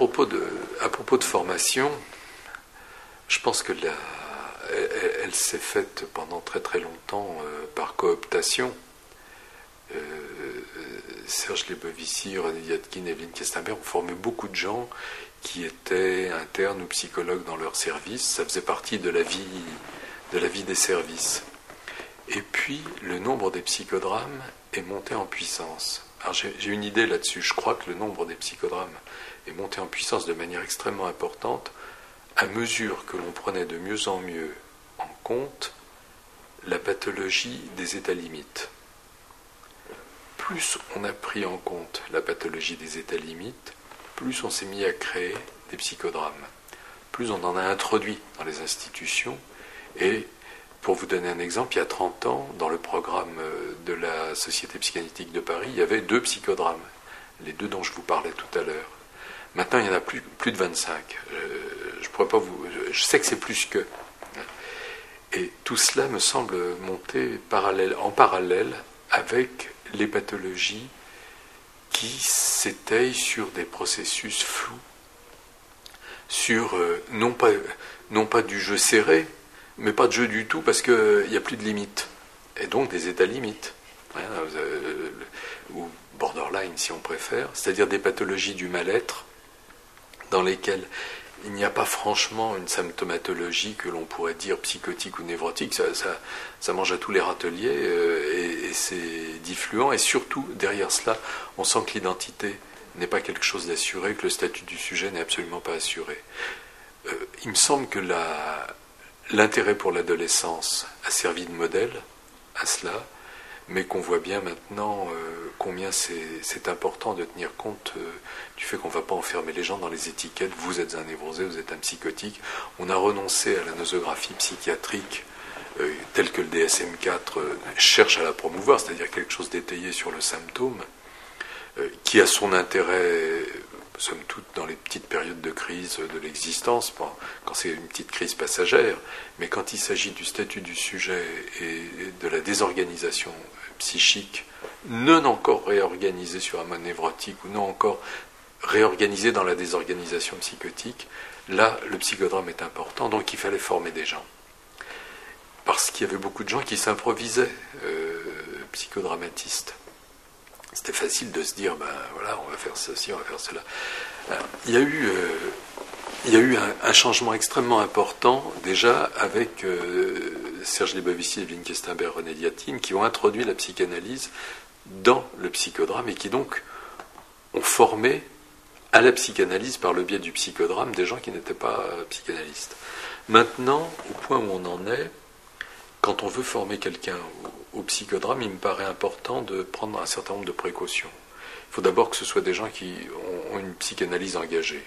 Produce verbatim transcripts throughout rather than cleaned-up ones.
propos de, à propos de formation, je pense que la, elle, elle s'est faite pendant très très longtemps euh, par cooptation. Euh, Serge Lebovici, René Yadkin, Evelyne Kestenberg ont formé beaucoup de gens qui étaient internes ou psychologues dans leur service. Ça faisait partie de la vie, de la vie des services. Et puis, le nombre des psychodrames est monté en puissance. Alors, j'ai, j'ai une idée là-dessus. Je crois que le nombre des psychodrames est monté en puissance de manière extrêmement importante à mesure que l'on prenait de mieux en mieux en compte la pathologie des états limites. Plus on a pris en compte la pathologie des états limites, plus on s'est mis à créer des psychodrames. Plus on en a introduit dans les institutions. Et pour vous donner un exemple, il y a trente ans, dans le programme de la Société psychanalytique de Paris, il y avait deux psychodrames, les deux dont je vous parlais tout à l'heure. Maintenant, il y en a plus, plus de vingt-cinq. Euh, je pourrais pas vous, je sais que c'est plus que. Et tout cela me semble monter parallèle, en parallèle avec les pathologies qui s'étayent sur des processus flous, sur euh, non pas non pas du jeu serré, mais pas de jeu du tout parce qu'il euh, n'y a plus de limites, et donc des états limites, hein, euh, ou borderline si on préfère, c'est-à-dire des pathologies du mal-être dans lesquelles il n'y a pas franchement une symptomatologie que l'on pourrait dire psychotique ou névrotique, ça, ça, ça mange à tous les râteliers euh, et, et c'est diffluent, et surtout derrière cela on sent que l'identité n'est pas quelque chose d'assuré, que le statut du sujet n'est absolument pas assuré. Euh, il me semble que la, l'intérêt pour l'adolescence a servi de modèle à cela, mais qu'on voit bien maintenant euh, combien c'est, c'est important de tenir compte euh, du fait qu'on ne va pas enfermer les gens dans les étiquettes. Vous êtes un névrosé, vous êtes un psychotique. On a renoncé à la nosographie psychiatrique euh, telle que le D S M quatre euh, cherche à la promouvoir, c'est-à-dire quelque chose d'étayé sur le symptôme, euh, qui a son intérêt, somme toute, dans les petites périodes de crise de l'existence, quand c'est une petite crise passagère, mais quand il s'agit du statut du sujet et de la désorganisation psychique, non encore réorganisée sur un mode névrotique ou non encore réorganisée dans la désorganisation psychotique, là, le psychodrame est important, donc il fallait former des gens. Parce qu'il y avait beaucoup de gens qui s'improvisaient euh, psychodramatistes. C'était facile de se dire, ben voilà, on va faire ceci, on va faire cela. Alors, il y a eu, euh, il y a eu un, un changement extrêmement important, déjà, avec euh, Serge Lebovici, Evelyne Kestenberg, René Yadkin, qui ont introduit la psychanalyse dans le psychodrame et qui donc ont formé à la psychanalyse par le biais du psychodrame des gens qui n'étaient pas euh, psychanalystes. Maintenant, au point où on en est, quand on veut former quelqu'un au, au psychodrame, il me paraît important de prendre un certain nombre de précautions. Il faut d'abord que ce soit des gens qui ont, ont une psychanalyse engagée,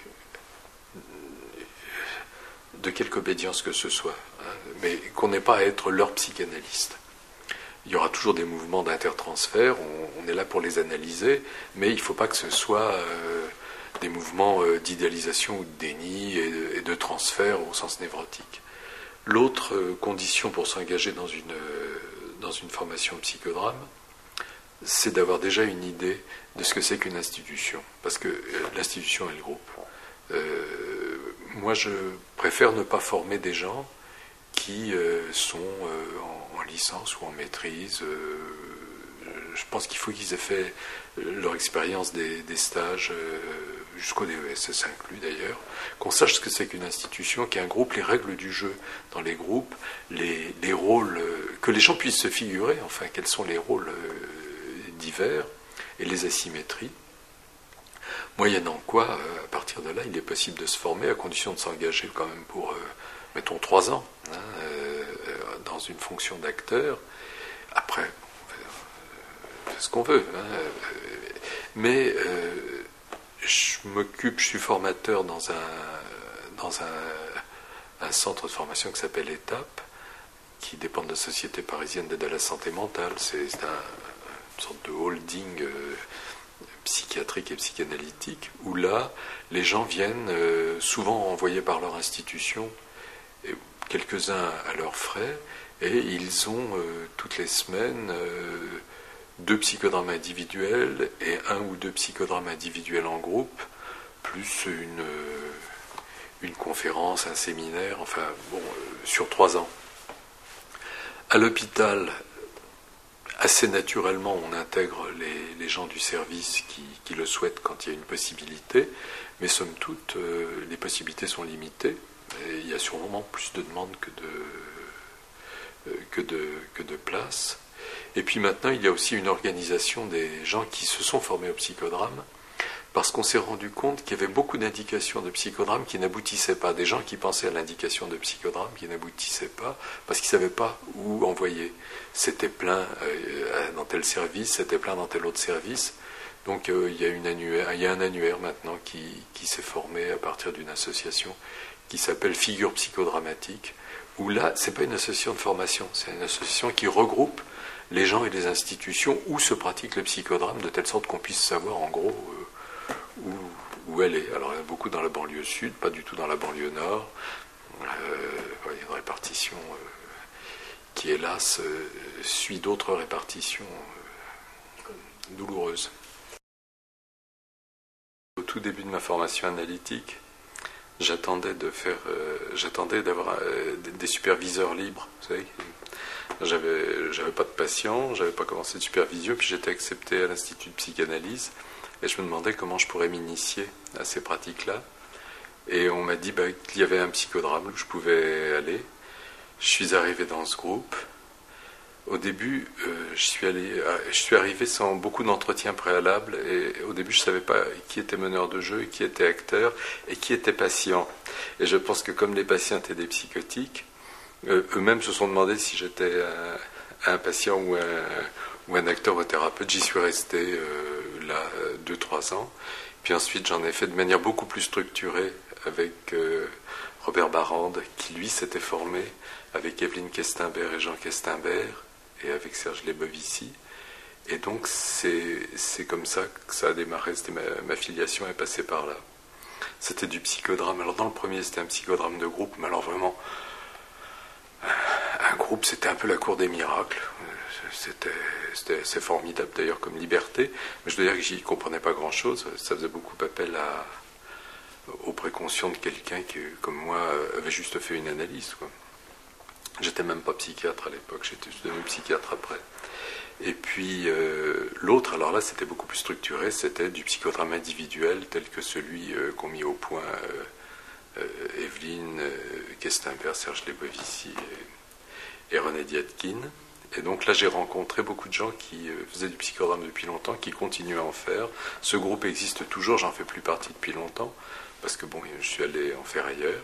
de quelque obédience que ce soit, hein, mais qu'on n'ait pas à être leur psychanalyste. Il y aura toujours des mouvements d'intertransfert, on, on est là pour les analyser, mais il ne faut pas que ce soit euh, des mouvements euh, d'idéalisation ou de déni et de, et de transfert au sens névrotique. L'autre euh, condition pour s'engager dans une, euh, dans une formation psychodrame, c'est d'avoir déjà une idée de ce que c'est qu'une institution, parce que euh, l'institution est le groupe. Euh, moi, je préfère ne pas former des gens qui euh, sont euh, en, en licence ou en maîtrise. Euh, je pense qu'il faut qu'ils aient fait leur expérience des, des stages, euh, jusqu'au D E S S inclus d'ailleurs, qu'on sache ce que c'est qu'une institution, qu'il y ait un groupe, les règles du jeu dans les groupes, les, les rôles, euh, que les gens puissent se figurer, enfin, quels sont les rôles euh, divers et les asymétries. Moyennant quoi, euh, à partir de là, il est possible de se former à condition de s'engager quand même pour, euh, mettons, trois ans, hein, euh, dans une fonction d'acteur. Après, on fait ce qu'on veut. Hein, mais euh, je m'occupe, je suis formateur dans un, dans un, un centre de formation qui s'appelle Étape, qui dépend de la Société parisienne d'aide à la santé mentale. C'est, c'est un, une sorte de holding euh, psychiatrique et psychanalytique, où là, les gens viennent, euh, souvent envoyés par leur institution, et quelques-uns à leurs frais, et ils ont euh, toutes les semaines euh, deux psychodrames individuels et un ou deux psychodrames individuels en groupe, plus une, une conférence, un séminaire, enfin bon, sur trois ans. À l'hôpital, assez naturellement, on intègre les, les gens du service qui, qui le souhaitent quand il y a une possibilité, mais somme toute, euh, les possibilités sont limitées, et il y a sûrement plus de demandes que de, euh, que de, que de places. Et puis maintenant, il y a aussi une organisation des gens qui se sont formés au psychodrame, parce qu'on s'est rendu compte qu'il y avait beaucoup d'indications de psychodrame qui n'aboutissaient pas. Des gens qui pensaient à l'indication de psychodrame qui n'aboutissaient pas, parce qu'ils ne savaient pas où envoyer. C'était plein euh, dans tel service, c'était plein dans tel autre service. Donc euh, il y a une annuaire, il y a un annuaire maintenant qui, qui s'est formé à partir d'une association qui s'appelle Figure Psychodramatique, où là, ce n'est pas une association de formation, c'est une association qui regroupe les gens et les institutions où se pratique le psychodrame, de telle sorte qu'on puisse savoir en gros euh, où, où elle est. Alors il y en a beaucoup dans la banlieue sud, pas du tout dans la banlieue nord. Euh, il y a une répartition euh, qui, hélas, euh, suit d'autres répartitions euh, douloureuses. Au tout début de ma formation analytique, j'attendais de faire, euh, j'attendais d'avoir euh, des superviseurs libres, vous savez. J'avais, j'avais pas de patient, j'avais pas commencé de supervision, puis j'étais accepté à l'Institut de psychanalyse, et je me demandais comment je pourrais m'initier à ces pratiques-là. Et on m'a dit bah, qu'il y avait un psychodrame où je pouvais aller. Je suis arrivé dans ce groupe. Au début, euh, je suis allé, je suis arrivé sans beaucoup d'entretiens préalables, et au début, je ne savais pas qui était meneur de jeu, qui était acteur, et qui était patient. Et je pense que comme les patients étaient des psychotiques, euh, eux-mêmes se sont demandé si j'étais un, un patient ou un, ou un acteur ou thérapeute. J'y suis resté euh, là deux trois ans. Puis ensuite, j'en ai fait de manière beaucoup plus structurée avec euh, Robert Barrande, qui lui s'était formé avec Evelyne Kestimbert et Jean Kestimbert, et avec Serge Lebovici. Et donc, c'est, c'est comme ça que ça a démarré. C'était ma, ma filiation est passée par là. C'était du psychodrame. Alors, dans le premier, c'était un psychodrame de groupe, mais alors vraiment, un groupe, c'était un peu la cour des miracles. C'était, c'était assez formidable, d'ailleurs, comme liberté. Mais je dois dire que j'y comprenais pas grand-chose. Ça faisait beaucoup appel à, au préconscient de quelqu'un qui, comme moi, avait juste fait une analyse, quoi. J'étais même pas psychiatre à l'époque, j'étais devenu psychiatre après. Et puis euh, l'autre, alors là c'était beaucoup plus structuré, c'était du psychodrame individuel tel que celui euh, qu'ont mis au point euh, euh, Evelyne euh, Kestimbert, Serge Lebovici et, et René Diatkin. Et donc là j'ai rencontré beaucoup de gens qui euh, faisaient du psychodrame depuis longtemps, qui continuent à en faire. Ce groupe existe toujours, j'en fais plus partie depuis longtemps, parce que bon, je suis allé en faire ailleurs.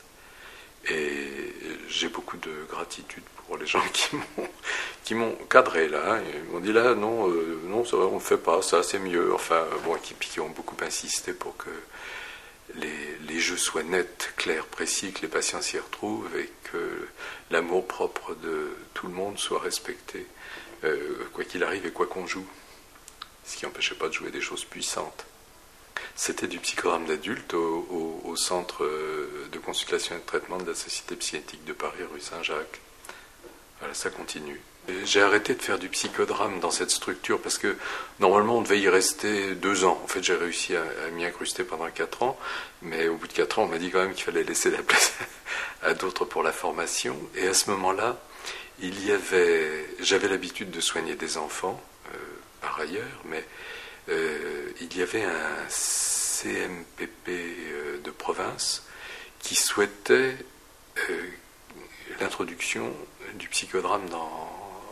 Et j'ai beaucoup de gratitude pour les gens qui m'ont, qui m'ont cadré là. Ils m'ont dit là, non, euh, non ça, on ne fait pas, ça c'est mieux. Enfin, bon, qui, qui ont beaucoup insisté pour que les, les jeux soient nets, clairs, précis, que les patients s'y retrouvent et que l'amour propre de tout le monde soit respecté, euh, quoi qu'il arrive et quoi qu'on joue. Ce qui n'empêchait pas de jouer des choses puissantes. C'était du psychodrame d'adulte au, au, au centre de consultation et de traitement de la Société psychiatrique de Paris, rue Saint-Jacques. Voilà, ça continue. Et j'ai arrêté de faire du psychodrame dans cette structure parce que normalement on devait y rester deux ans. En fait, j'ai réussi à, à m'y incruster pendant quatre ans, mais au bout de quatre ans, on m'a dit quand même qu'il fallait laisser la place à d'autres pour la formation. Et à ce moment-là, il y avait, j'avais l'habitude de soigner des enfants, euh, par ailleurs, mais Euh, il y avait un C M P P euh, de province qui souhaitait euh, l'introduction du psychodrame dans,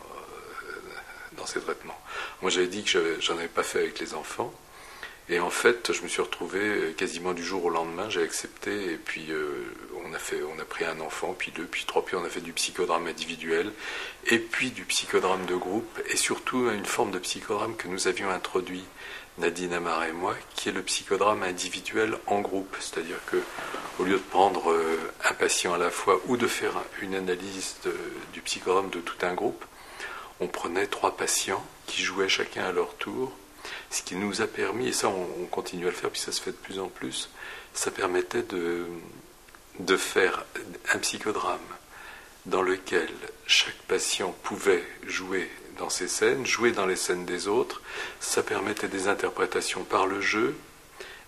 euh, dans ses traitements. Moi j'avais dit que je, j'en avais pas fait avec les enfants, et en fait je me suis retrouvé quasiment du jour au lendemain, j'ai accepté, et puis euh, on, a fait, on a pris un enfant, puis deux, puis trois, puis on a fait du psychodrame individuel, et puis du psychodrame de groupe, et surtout une forme de psychodrame que nous avions introduit, Nadine Amar et moi, qui est le psychodrame individuel en groupe. C'est-à-dire que, au lieu de prendre un patient à la fois ou de faire une analyse de, du psychodrame de tout un groupe, on prenait trois patients qui jouaient chacun à leur tour, ce qui nous a permis, et ça on, on continue à le faire, puis ça se fait de plus en plus, ça permettait de, de faire un psychodrame dans lequel chaque patient pouvait jouer dans ces scènes, jouer dans les scènes des autres. Ça permettait des interprétations par le jeu,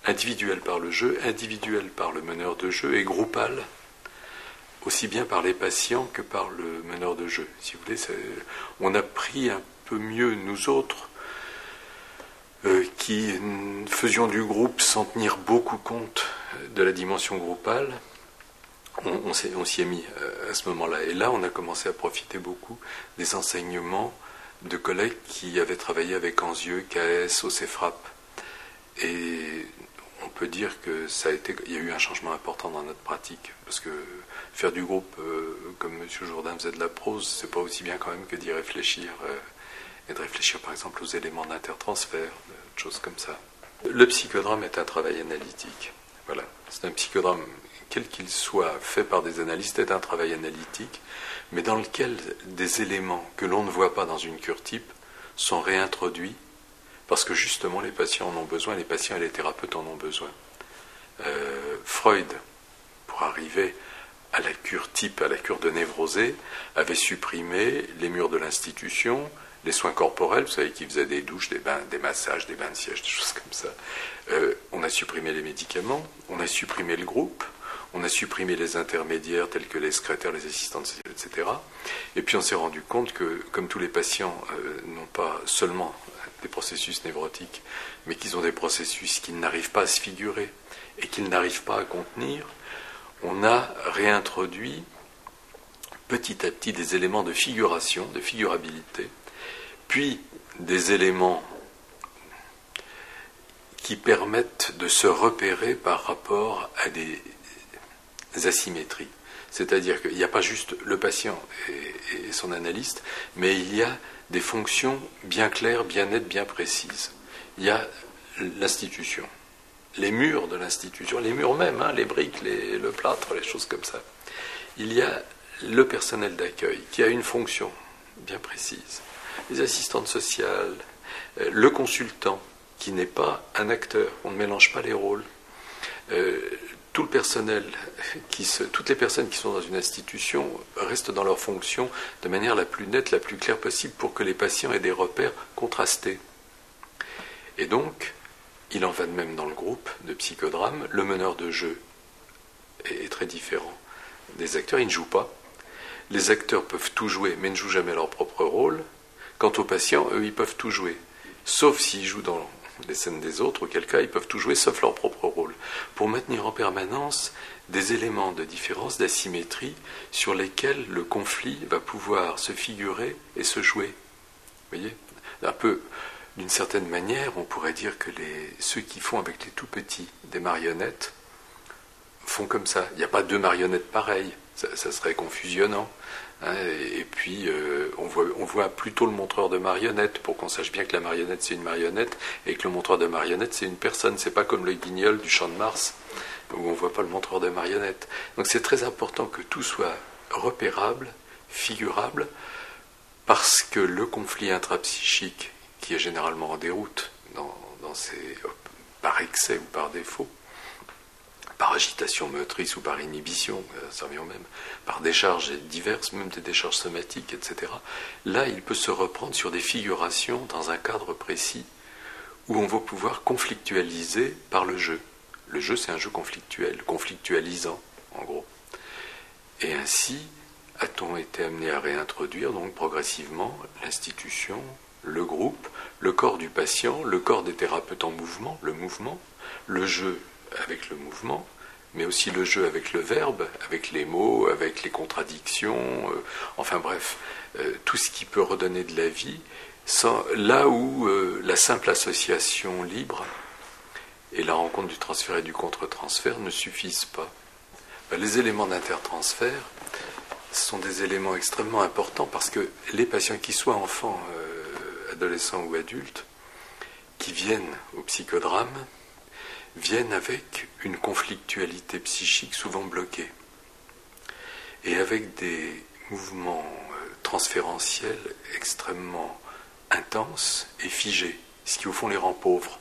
individuelle par le jeu, individuelle par le meneur de jeu et groupale, aussi bien par les patients que par le meneur de jeu. Si vous voulez, on a pris un peu mieux, nous autres, euh, qui faisions du groupe sans tenir beaucoup compte de la dimension groupale, on, on, on s'y est mis à ce moment-là. Et là, on a commencé à profiter beaucoup des enseignements de collègues qui avaient travaillé avec Anzieux, K S, O C F R A P. Et on peut dire que ça a été, il y a eu un changement important dans notre pratique, parce que faire du groupe, euh, comme M. Jourdain faisait de la prose, c'est pas aussi bien quand même que d'y réfléchir, euh, et de réfléchir par exemple aux éléments d'intertransfert, de choses comme ça. Le psychodrame est un travail analytique. Voilà, c'est un psychodrame, quel qu'il soit, fait par des analystes, est un travail analytique, mais dans lequel des éléments que l'on ne voit pas dans une cure type sont réintroduits, parce que justement les patients en ont besoin, les patients et les thérapeutes en ont besoin. Euh, Freud, pour arriver à la cure type, à la cure de névrosée, avait supprimé les murs de l'institution, les soins corporels, vous savez, qui faisaient des douches, des bains, des massages, des bains de siège, des choses comme ça. Euh, on a supprimé les médicaments, on a supprimé le groupe, on a supprimé les intermédiaires tels que les secrétaires, les assistantes sociales, et cetera. Et puis on s'est rendu compte que, comme tous les patients euh, n'ont pas seulement des processus névrotiques, mais qu'ils ont des processus qu'ils n'arrivent pas à se figurer et qu'ils n'arrivent pas à contenir, on a réintroduit petit à petit des éléments de figuration, de figurabilité, puis des éléments qui permettent de se repérer par rapport à des asymétries. C'est-à-dire qu'il n'y a pas juste le patient et, et son analyste, mais il y a des fonctions bien claires, bien nettes, bien précises. Il y a l'institution, les murs de l'institution, les murs même, hein, les briques, les, le plâtre, les choses comme ça. Il y a le personnel d'accueil qui a une fonction bien précise. Les assistantes sociales, euh, le consultant qui n'est pas un acteur, on ne mélange pas les rôles. Euh, tout le personnel, qui se, toutes les personnes qui sont dans une institution restent dans leur fonction de manière la plus nette, la plus claire possible pour que les patients aient des repères contrastés. Et donc, il en va de même dans le groupe de psychodrame. Le meneur de jeu est, est très différent des acteurs, ils ne jouent pas. Les acteurs peuvent tout jouer, mais ne jouent jamais leur propre rôle. Quant aux patients, eux, ils peuvent tout jouer, sauf s'ils jouent dans les scènes des autres, auquel cas ils peuvent tout jouer sauf leur propre rôle, pour maintenir en permanence des éléments de différence, d'asymétrie, sur lesquels le conflit va pouvoir se figurer et se jouer. Vous voyez ? Un peu, d'une certaine manière, on pourrait dire que les, ceux qui font avec les tout petits des marionnettes font comme ça. Il n'y a pas deux marionnettes pareilles, ça, ça serait confusionnant. Hein, et, et puis, euh, on, voit, on voit plutôt le montreur de marionnettes pour qu'on sache bien que la marionnette, c'est une marionnette et que le montreur de marionnettes, c'est une personne. C'est pas comme le guignol du Champ de Mars où on ne voit pas le montreur de marionnettes. Donc c'est très important que tout soit repérable, figurable, parce que le conflit intrapsychique, qui est généralement en déroute dans, dans ces, par excès ou par défaut, par agitation motrice ou par inhibition, ça revient au même, par décharges diverses, même des décharges somatiques, et cetera. Là, il peut se reprendre sur des figurations dans un cadre précis où on va pouvoir conflictualiser par le jeu. Le jeu, c'est un jeu conflictuel, conflictualisant, en gros. Et ainsi, a-t-on été amené à réintroduire, donc progressivement, l'institution, le groupe, le corps du patient, le corps des thérapeutes en mouvement, le mouvement, le jeu avec le mouvement, mais aussi le jeu avec le verbe, avec les mots, avec les contradictions, euh, enfin bref, euh, tout ce qui peut redonner de la vie, sans, là où euh, la simple association libre et la rencontre du transfert et du contre-transfert ne suffisent pas. Ben, les éléments d'intertransfert sont des éléments extrêmement importants parce que les patients, qui soient enfants, euh, adolescents ou adultes, qui viennent au psychodrame, viennent avec une conflictualité psychique souvent bloquée et avec des mouvements transférentiels extrêmement intenses et figés, ce qui au fond les rend pauvres.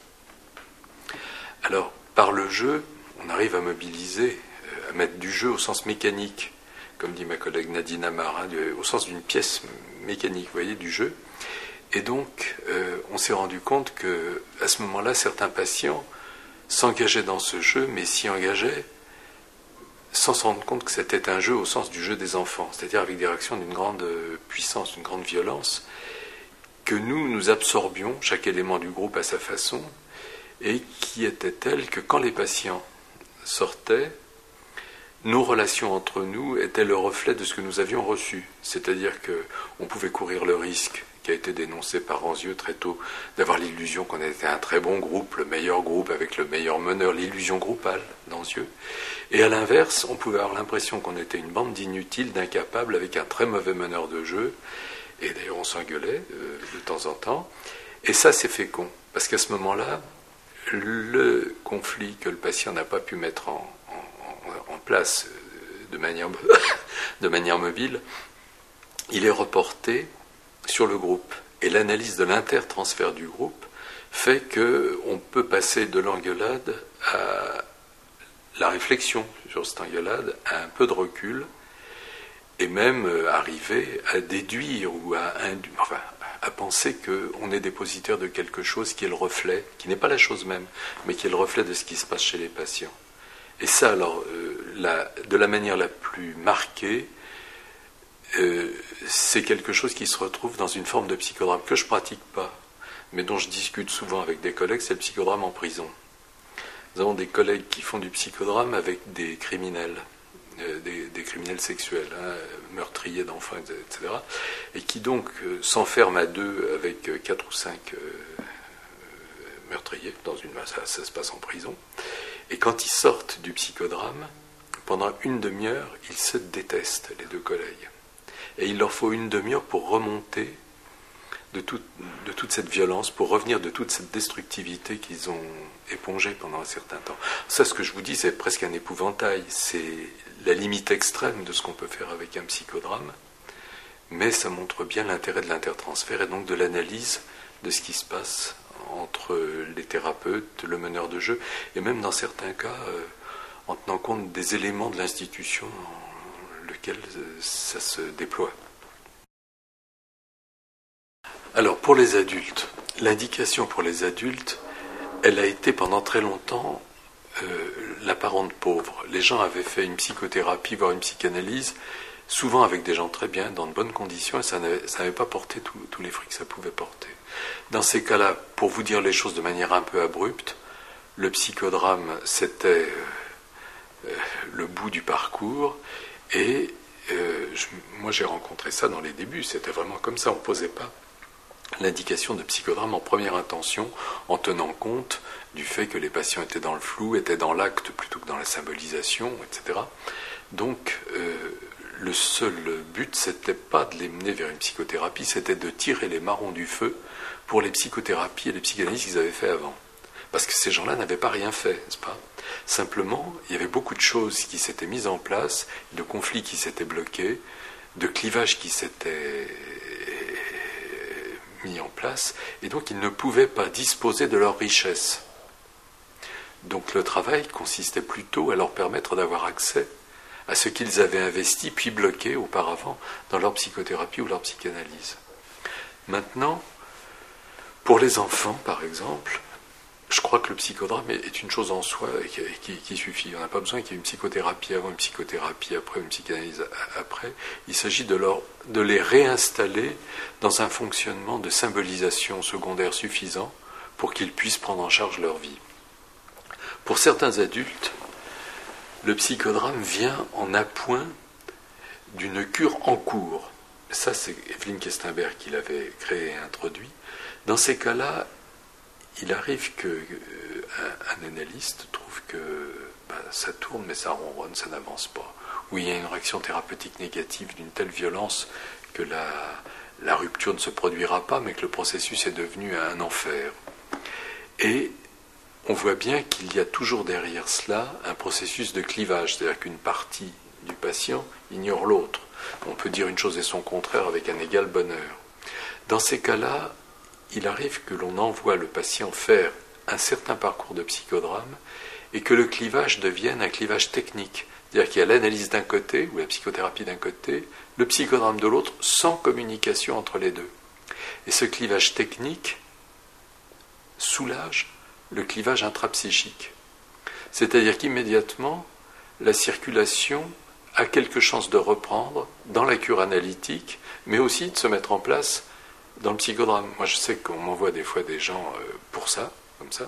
Alors, par le jeu, on arrive à mobiliser, à mettre du jeu au sens mécanique, comme dit ma collègue Nadine Amar, hein, au sens d'une pièce mécanique, vous voyez, du jeu. Et donc, euh, on s'est rendu compte qu'à ce moment-là, certains patients s'engageait dans ce jeu, mais s'y engageait sans se rendre compte que c'était un jeu au sens du jeu des enfants, c'est-à-dire avec des réactions d'une grande puissance, d'une grande violence, que nous, nous absorbions, chaque élément du groupe à sa façon, et qui était telle que quand les patients sortaient, nos relations entre nous étaient le reflet de ce que nous avions reçu. C'est-à-dire qu'on pouvait courir le risque, qui a été dénoncé par Ranzieux très tôt, d'avoir l'illusion qu'on était un très bon groupe, le meilleur groupe avec le meilleur meneur, l'illusion groupale d'Anzieux. Et à l'inverse, on pouvait avoir l'impression qu'on était une bande d'inutiles, d'incapables, avec un très mauvais meneur de jeu. Et d'ailleurs, on s'engueulait euh, de temps en temps. Et ça, c'est fécond. Parce qu'à ce moment-là, le conflit que le patient n'a pas pu mettre en, en, en place de manière, de manière mobile, il est reporté sur le groupe. Et l'analyse de l'intertransfert du groupe fait qu'on peut passer de l'engueulade à la réflexion sur cette engueulade, à un peu de recul, et même arriver à déduire ou à, enfin, à penser qu'on est dépositaire de quelque chose qui est le reflet, qui n'est pas la chose même, mais qui est le reflet de ce qui se passe chez les patients. Et ça, alors, euh, la, de la manière la plus marquée, euh, c'est quelque chose qui se retrouve dans une forme de psychodrame que je ne pratique pas, mais dont je discute souvent avec des collègues, c'est le psychodrame en prison. Nous avons des collègues qui font du psychodrame avec des criminels, euh, des, des criminels sexuels, hein, meurtriers d'enfants, et cetera, et qui donc euh, s'enferment à deux avec euh, quatre ou cinq euh, meurtriers, dans une, ça, ça se passe en prison, et quand ils sortent du psychodrame, pendant une demi-heure, ils se détestent, les deux collègues. Et il leur faut une demi-heure pour remonter de, tout, de toute cette violence, pour revenir de toute cette destructivité qu'ils ont épongée pendant un certain temps. Ça, ce que je vous dis, c'est presque un épouvantail. C'est la limite extrême de ce qu'on peut faire avec un psychodrame, mais ça montre bien l'intérêt de l'intertransfert et donc de l'analyse de ce qui se passe entre les thérapeutes, le meneur de jeu, et même dans certains cas, euh, en tenant compte des éléments de l'institution dans lequel ça se déploie. Alors, pour les adultes, l'indication pour les adultes, elle a été pendant très longtemps euh, la parente pauvre. Les gens avaient fait une psychothérapie, voire une psychanalyse, souvent avec des gens très bien, dans de bonnes conditions, et ça n'avait pas porté tous les fruits que ça pouvait porter. Dans ces cas-là, pour vous dire les choses de manière un peu abrupte, le psychodrame, c'était euh, euh, le bout du parcours, et euh, je, moi j'ai rencontré ça dans les débuts, c'était vraiment comme ça, on ne posait pas l'indication de psychodrame en première intention, en tenant compte du fait que les patients étaient dans le flou, étaient dans l'acte plutôt que dans la symbolisation, et cetera. Donc, euh, le seul but, c'était pas de les mener vers une psychothérapie, c'était de tirer les marrons du feu pour les psychothérapies et les psychanalyses qu'ils avaient fait avant. Parce que ces gens-là n'avaient pas rien fait, n'est-ce pas ? Simplement, il y avait beaucoup de choses qui s'étaient mises en place, de conflits qui s'étaient bloqués, de clivages qui s'étaient mis en place, et donc ils ne pouvaient pas disposer de leur richesse. Donc le travail consistait plutôt à leur permettre d'avoir accès à ce qu'ils avaient investi puis bloqué auparavant dans leur psychothérapie ou leur psychanalyse. Maintenant, pour les enfants, par exemple, je crois que le psychodrame est une chose en soi qui, qui, qui suffit. On n'a pas besoin qu'il y ait une psychothérapie avant, une psychothérapie après, une psychanalyse après. Il s'agit de, leur, de les réinstaller dans un fonctionnement de symbolisation secondaire suffisant pour qu'ils puissent prendre en charge leur vie. Pour certains adultes, le psychodrame vient en appoint d'une cure en cours. Ça, c'est Eveline Kestenberg qui l'avait créé et introduit. Dans ces cas-là, il arrive qu'un un analyste trouve que ben, ça tourne, mais ça ronronne, ça n'avance pas. Ou il y a une réaction thérapeutique négative d'une telle violence que la, la rupture ne se produira pas, mais que le processus est devenu un enfer. Et on voit bien qu'il y a toujours derrière cela un processus de clivage, c'est-à-dire qu'une partie du patient ignore l'autre. On peut dire une chose et son contraire avec un égal bonheur. Dans ces cas-là, il arrive que l'on envoie le patient faire un certain parcours de psychodrame et que le clivage devienne un clivage technique. C'est-à-dire qu'il y a l'analyse d'un côté, ou la psychothérapie d'un côté, le psychodrame de l'autre, sans communication entre les deux. Et ce clivage technique soulage le clivage intrapsychique. C'est-à-dire qu'immédiatement, la circulation a quelque chance de reprendre dans la cure analytique, mais aussi de se mettre en place dans le psychodrame. Moi, je sais qu'on m'envoie des fois des gens pour ça, comme ça.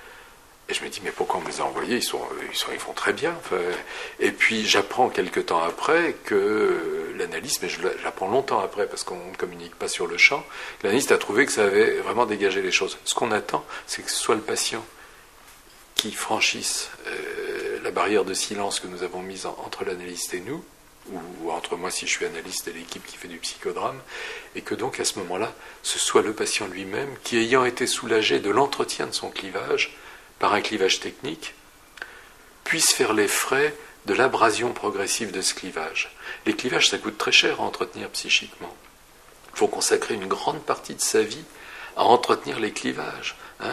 Et je me dis, mais pourquoi on me les a envoyés? Ils, sont, ils, sont, ils font très bien. Enfin, et puis, j'apprends quelques temps après que l'analyste, mais je l'apprends longtemps après, parce qu'on ne communique pas sur le champ, l'analyste a trouvé que ça avait vraiment dégagé les choses. Ce qu'on attend, c'est que ce soit le patient qui franchisse euh, la barrière de silence que nous avons mise en, entre l'analyste et nous, ou entre moi si je suis analyste et l'équipe qui fait du psychodrame, et que donc à ce moment-là, ce soit le patient lui-même qui, ayant été soulagé de l'entretien de son clivage, par un clivage technique, puisse faire les frais de l'abrasion progressive de ce clivage. Les clivages, ça coûte très cher à entretenir psychiquement. Il faut consacrer une grande partie de sa vie à entretenir les clivages, hein,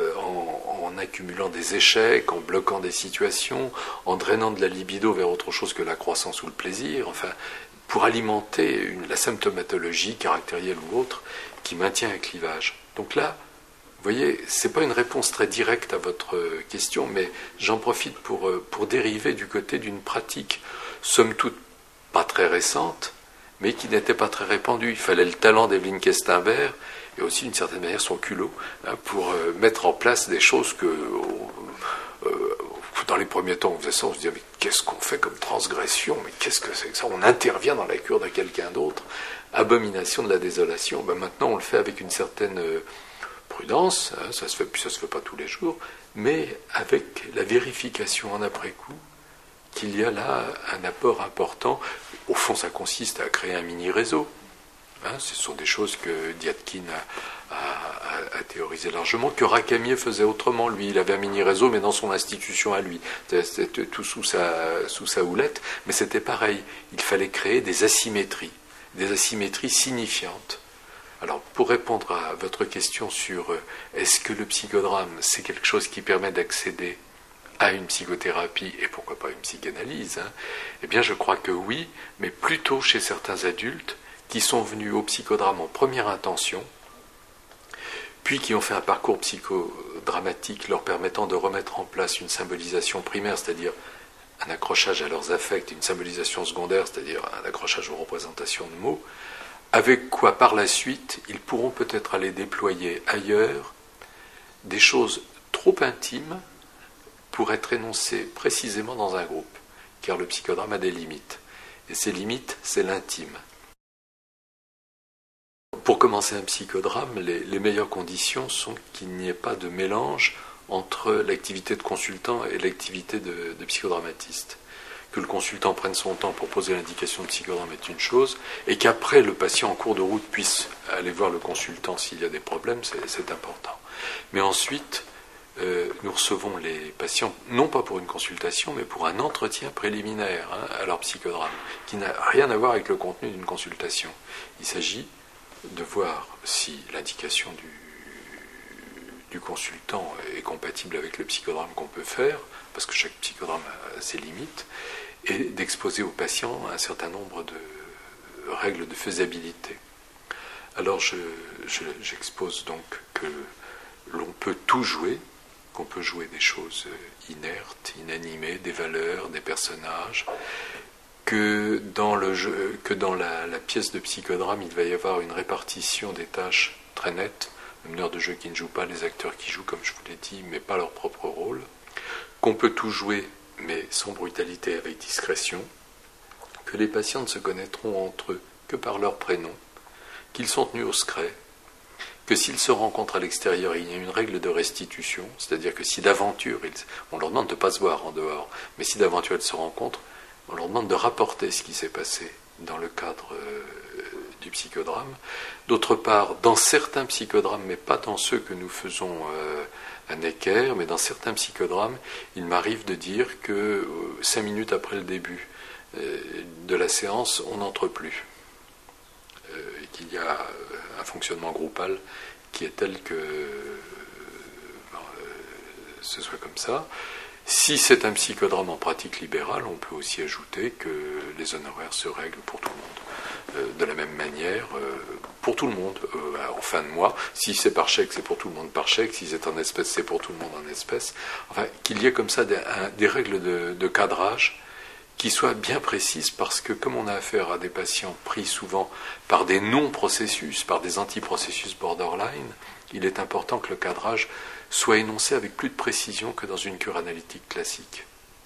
en, en accumulant des échecs, en bloquant des situations, en drainant de la libido vers autre chose que la croissance ou le plaisir, enfin, pour alimenter une, la symptomatologie caractérielle ou autre qui maintient un clivage. Donc là, vous voyez, ce n'est pas une réponse très directe à votre question, mais j'en profite pour, pour dériver du côté d'une pratique, somme toute pas très récente, mais qui n'était pas très répandue. Il fallait le talent d'Evelyne Questenberg et aussi, d'une certaine manière, son culot, hein, pour euh, mettre en place des choses que, euh, dans les premiers temps, on faisait ça, on se disait, mais qu'est-ce qu'on fait comme transgression? Mais qu'est-ce que c'est que ça? On intervient dans la cure de quelqu'un d'autre. Abomination de la désolation. Ben, maintenant, on le fait avec une certaine... Euh, prudence, hein, ça se fait, puis ça se fait pas tous les jours, mais avec la vérification en après-coup qu'il y a là un apport important. Au fond, ça consiste à créer un mini-réseau. Hein, ce sont des choses que Diatkin a, a, a, a théorisé largement, que Racamier faisait autrement. Lui, il avait un mini-réseau, mais dans son institution à lui. C'était tout sous sa, sous sa houlette, mais c'était pareil. Il fallait créer des asymétries, des asymétries signifiantes. Alors, pour répondre à votre question sur euh, est-ce que le psychodrame, c'est quelque chose qui permet d'accéder à une psychothérapie et pourquoi pas une psychanalyse, hein, eh bien, je crois que oui, mais plutôt chez certains adultes qui sont venus au psychodrame en première intention, puis qui ont fait un parcours psychodramatique leur permettant de remettre en place une symbolisation primaire, c'est-à-dire un accrochage à leurs affects, une symbolisation secondaire, c'est-à-dire un accrochage aux représentations de mots, avec quoi, par la suite, ils pourront peut-être aller déployer ailleurs des choses trop intimes pour être énoncées précisément dans un groupe, car le psychodrame a des limites. Et ces limites, c'est l'intime. Pour commencer un psychodrame, les, les meilleures conditions sont qu'il n'y ait pas de mélange entre l'activité de consultant et l'activité de, de psychodramatiste. Que le consultant prenne son temps pour poser l'indication de psychodrame est une chose, et qu'après le patient en cours de route puisse aller voir le consultant s'il y a des problèmes, c'est, c'est important. Mais ensuite, euh, nous recevons les patients, non pas pour une consultation, mais pour un entretien préliminaire, hein, à leur psychodrame, qui n'a rien à voir avec le contenu d'une consultation. Il s'agit de voir si l'indication du, du consultant est compatible avec le psychodrame qu'on peut faire, parce que chaque psychodrame a ses limites, et d'exposer aux patients un certain nombre de règles de faisabilité. Alors je, je, j'expose donc que l'on peut tout jouer, qu'on peut jouer des choses inertes, inanimées, des valeurs, des personnages, que dans, le jeu, que dans la, la pièce de psychodrame, il va y avoir une répartition des tâches très nette, le meneur de jeu qui ne joue pas, les acteurs qui jouent, comme je vous l'ai dit, mais pas leur propre rôle, qu'on peut tout jouer, mais sans brutalité, avec discrétion, que les patients ne se connaîtront entre eux que par leur prénom, qu'ils sont tenus au secret, que s'ils se rencontrent à l'extérieur, il y a une règle de restitution, c'est-à-dire que si d'aventure, ils, on leur demande de ne pas se voir en dehors, mais si d'aventure ils se rencontrent, on leur demande de rapporter ce qui s'est passé dans le cadre euh, du psychodrame. D'autre part, dans certains psychodrames, mais pas dans ceux que nous faisons euh, à Necker, mais dans certains psychodrames, il m'arrive de dire que euh, cinq minutes après le début euh, de la séance, on n'entre plus. Euh, et qu'il y a un fonctionnement groupal qui est tel que euh, ce soit comme ça. Si c'est un psychodrame en pratique libérale, on peut aussi ajouter que les honoraires se règlent pour tout le monde. euh, de la même manière euh, pour tout le monde, euh, en fin de mois. Si c'est par chèque, c'est pour tout le monde par chèque. Si c'est en espèces, c'est pour tout le monde en espèces. Enfin, qu'il y ait comme ça des, un, des règles de, de cadrage qui soient bien précises, parce que comme on a affaire à des patients pris souvent par des non-processus, par des anti-processus borderline, il est important que le cadrage soit énoncé avec plus de précision que dans une cure analytique classique.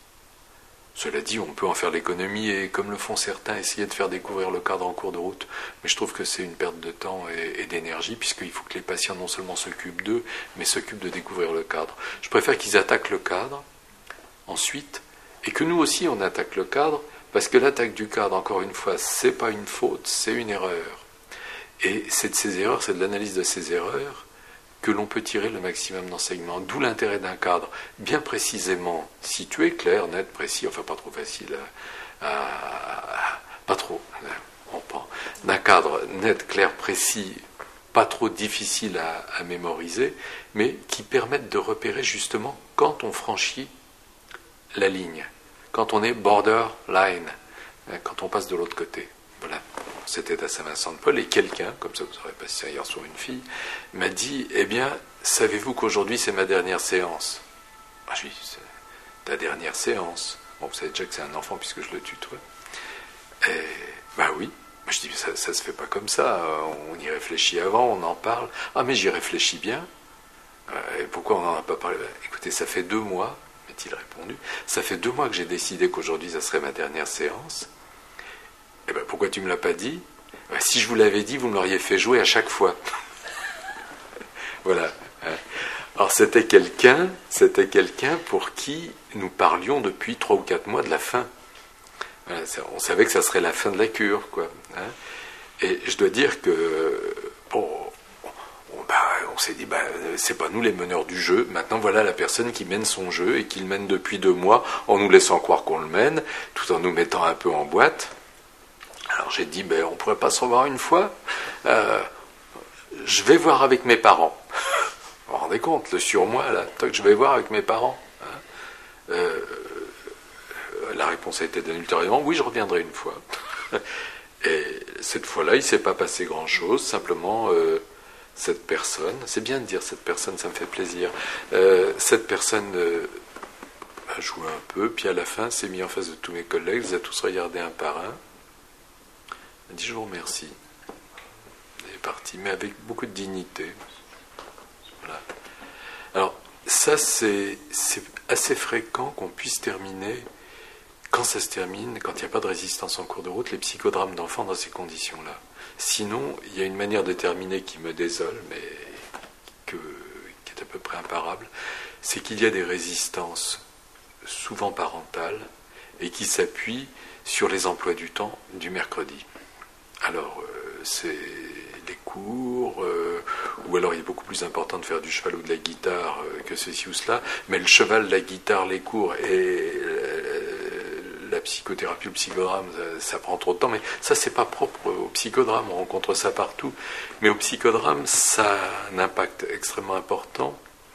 Cela dit, on peut en faire l'économie et, comme le font certains, essayer de faire découvrir le cadre en cours de route. Mais je trouve que c'est une perte de temps et, et d'énergie, puisqu'il faut que les patients non seulement s'occupent d'eux, mais s'occupent de découvrir le cadre. Je préfère qu'ils attaquent le cadre, ensuite, et que nous aussi on attaque le cadre, parce que l'attaque du cadre, encore une fois, c'est pas une faute, c'est une erreur. Et c'est de ces erreurs, c'est de l'analyse de ces erreurs que l'on peut tirer le maximum d'enseignements. D'où l'intérêt d'un cadre bien précisément situé, clair, net, précis, enfin pas trop facile, à, à, pas trop, on prend, d'un cadre net, clair, précis, pas trop difficile à, à mémoriser, mais qui permettent de repérer justement quand on franchit la ligne, quand on est borderline, quand on passe de l'autre côté. Voilà, c'était à Saint-Vincent-de-Paul, et quelqu'un, comme ça vous aurez passé hier soir une fille, m'a dit, eh bien, savez-vous qu'aujourd'hui c'est ma dernière séance? Ah, je lui dis, c'est ta dernière séance. Bon, vous savez déjà que c'est un enfant puisque je le tutoie. Et, bah oui, je dis, ça, ça se fait pas comme ça, on y réfléchit avant, on en parle. Ah, mais j'y réfléchis bien. Et pourquoi on n'en a pas parlé? Écoutez, ça fait deux mois, m'a-t-il répondu, ça fait deux mois que j'ai décidé qu'aujourd'hui ça serait ma dernière séance. Eh ben, pourquoi tu ne me l'as pas dit? Ben, si je vous l'avais dit, vous me l'auriez fait jouer à chaque fois. Voilà. Alors c'était quelqu'un, c'était quelqu'un pour qui nous parlions depuis trois ou quatre mois de la fin. Voilà, on savait que ça serait la fin de la cure, quoi. Hein. Et je dois dire que bon, on, ben, on s'est dit, ben, c'est pas nous les meneurs du jeu. Maintenant, voilà la personne qui mène son jeu et qui le mène depuis deux mois, en nous laissant croire qu'on le mène, tout en nous mettant un peu en boîte. Alors j'ai dit, ben, on ne pourrait pas se revoir une fois. Euh, je vais voir avec mes parents. Vous vous rendez compte, le surmoi, là, que je vais voir avec mes parents. Hein. Euh, la réponse a été donnée ultérieurement, oui, je reviendrai une fois. Et cette fois-là, il ne s'est pas passé grand-chose, simplement euh, cette personne, c'est bien de dire cette personne, ça me fait plaisir, euh, cette personne euh, a joué un peu, puis à la fin s'est mis en face de tous mes collègues, les a tous regardés un par un. Elle dit, je vous remercie. Elle est partie, mais avec beaucoup de dignité. Voilà. Alors, ça, c'est, c'est assez fréquent qu'on puisse terminer, quand ça se termine, quand il n'y a pas de résistance en cours de route, les psychodrames d'enfants dans ces conditions-là. Sinon, il y a une manière de terminer qui me désole, mais que, qui est à peu près imparable, c'est qu'il y a des résistances, souvent parentales, et qui s'appuient sur les emplois du temps du mercredi. Alors, euh, c'est les cours, euh, ou alors il est beaucoup plus important de faire du cheval ou de la guitare euh, que ceci ou cela, mais le cheval, la guitare, les cours et euh, la psychothérapie ou le psychodrame, ça, ça prend trop de temps, mais ça, c'est pas propre au psychodrame, on rencontre ça partout, mais au psychodrame, ça a un impact extrêmement important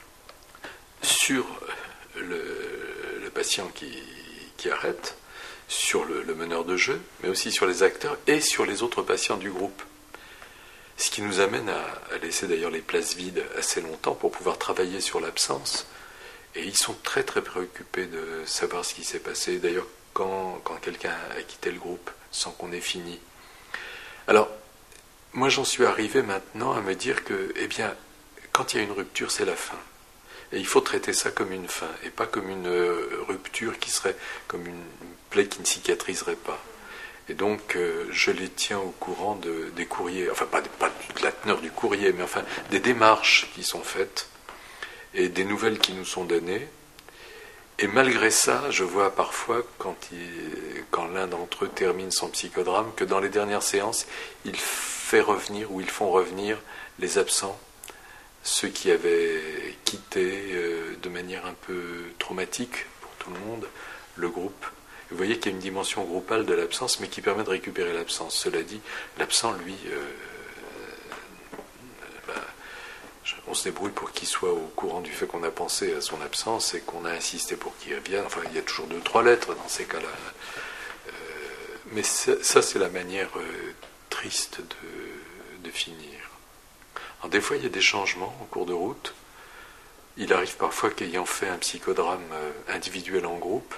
sur le, le patient qui, qui arrête, sur le, le meneur de jeu, mais aussi sur les acteurs et sur les autres patients du groupe. Ce qui nous amène à, à laisser d'ailleurs les places vides assez longtemps pour pouvoir travailler sur l'absence. Et ils sont très très préoccupés de savoir ce qui s'est passé. D'ailleurs, quand, quand quelqu'un a quitté le groupe sans qu'on ait fini. Alors, moi j'en suis arrivé maintenant à me dire que, eh bien, quand il y a une rupture, c'est la fin. Et il faut traiter ça comme une fin, et pas comme une euh, rupture qui serait comme une plaie qui ne cicatriserait pas. Et donc, euh, je les tiens au courant de, des courriers, enfin pas de, pas de la teneur du courrier, mais enfin des démarches qui sont faites, et des nouvelles qui nous sont données. Et malgré ça, je vois parfois, quand, il, quand l'un d'entre eux termine son psychodrame, que dans les dernières séances, il fait revenir, ou ils font revenir les absents, ceux qui avaient quitté euh, de manière un peu traumatique pour tout le monde, le groupe. Vous voyez qu'il y a une dimension groupale de l'absence, mais qui permet de récupérer l'absence. Cela dit, l'absent, lui, euh, euh, bah, je, on se débrouille pour qu'il soit au courant du fait qu'on a pensé à son absence et qu'on a insisté pour qu'il revienne. Enfin, il y a toujours deux, trois lettres dans ces cas-là. Euh, mais ça, ça, c'est la manière... Euh, triste de, de finir. Alors, des fois, il y a des changements en cours de route. Il arrive parfois qu'ayant fait un psychodrame individuel en groupe,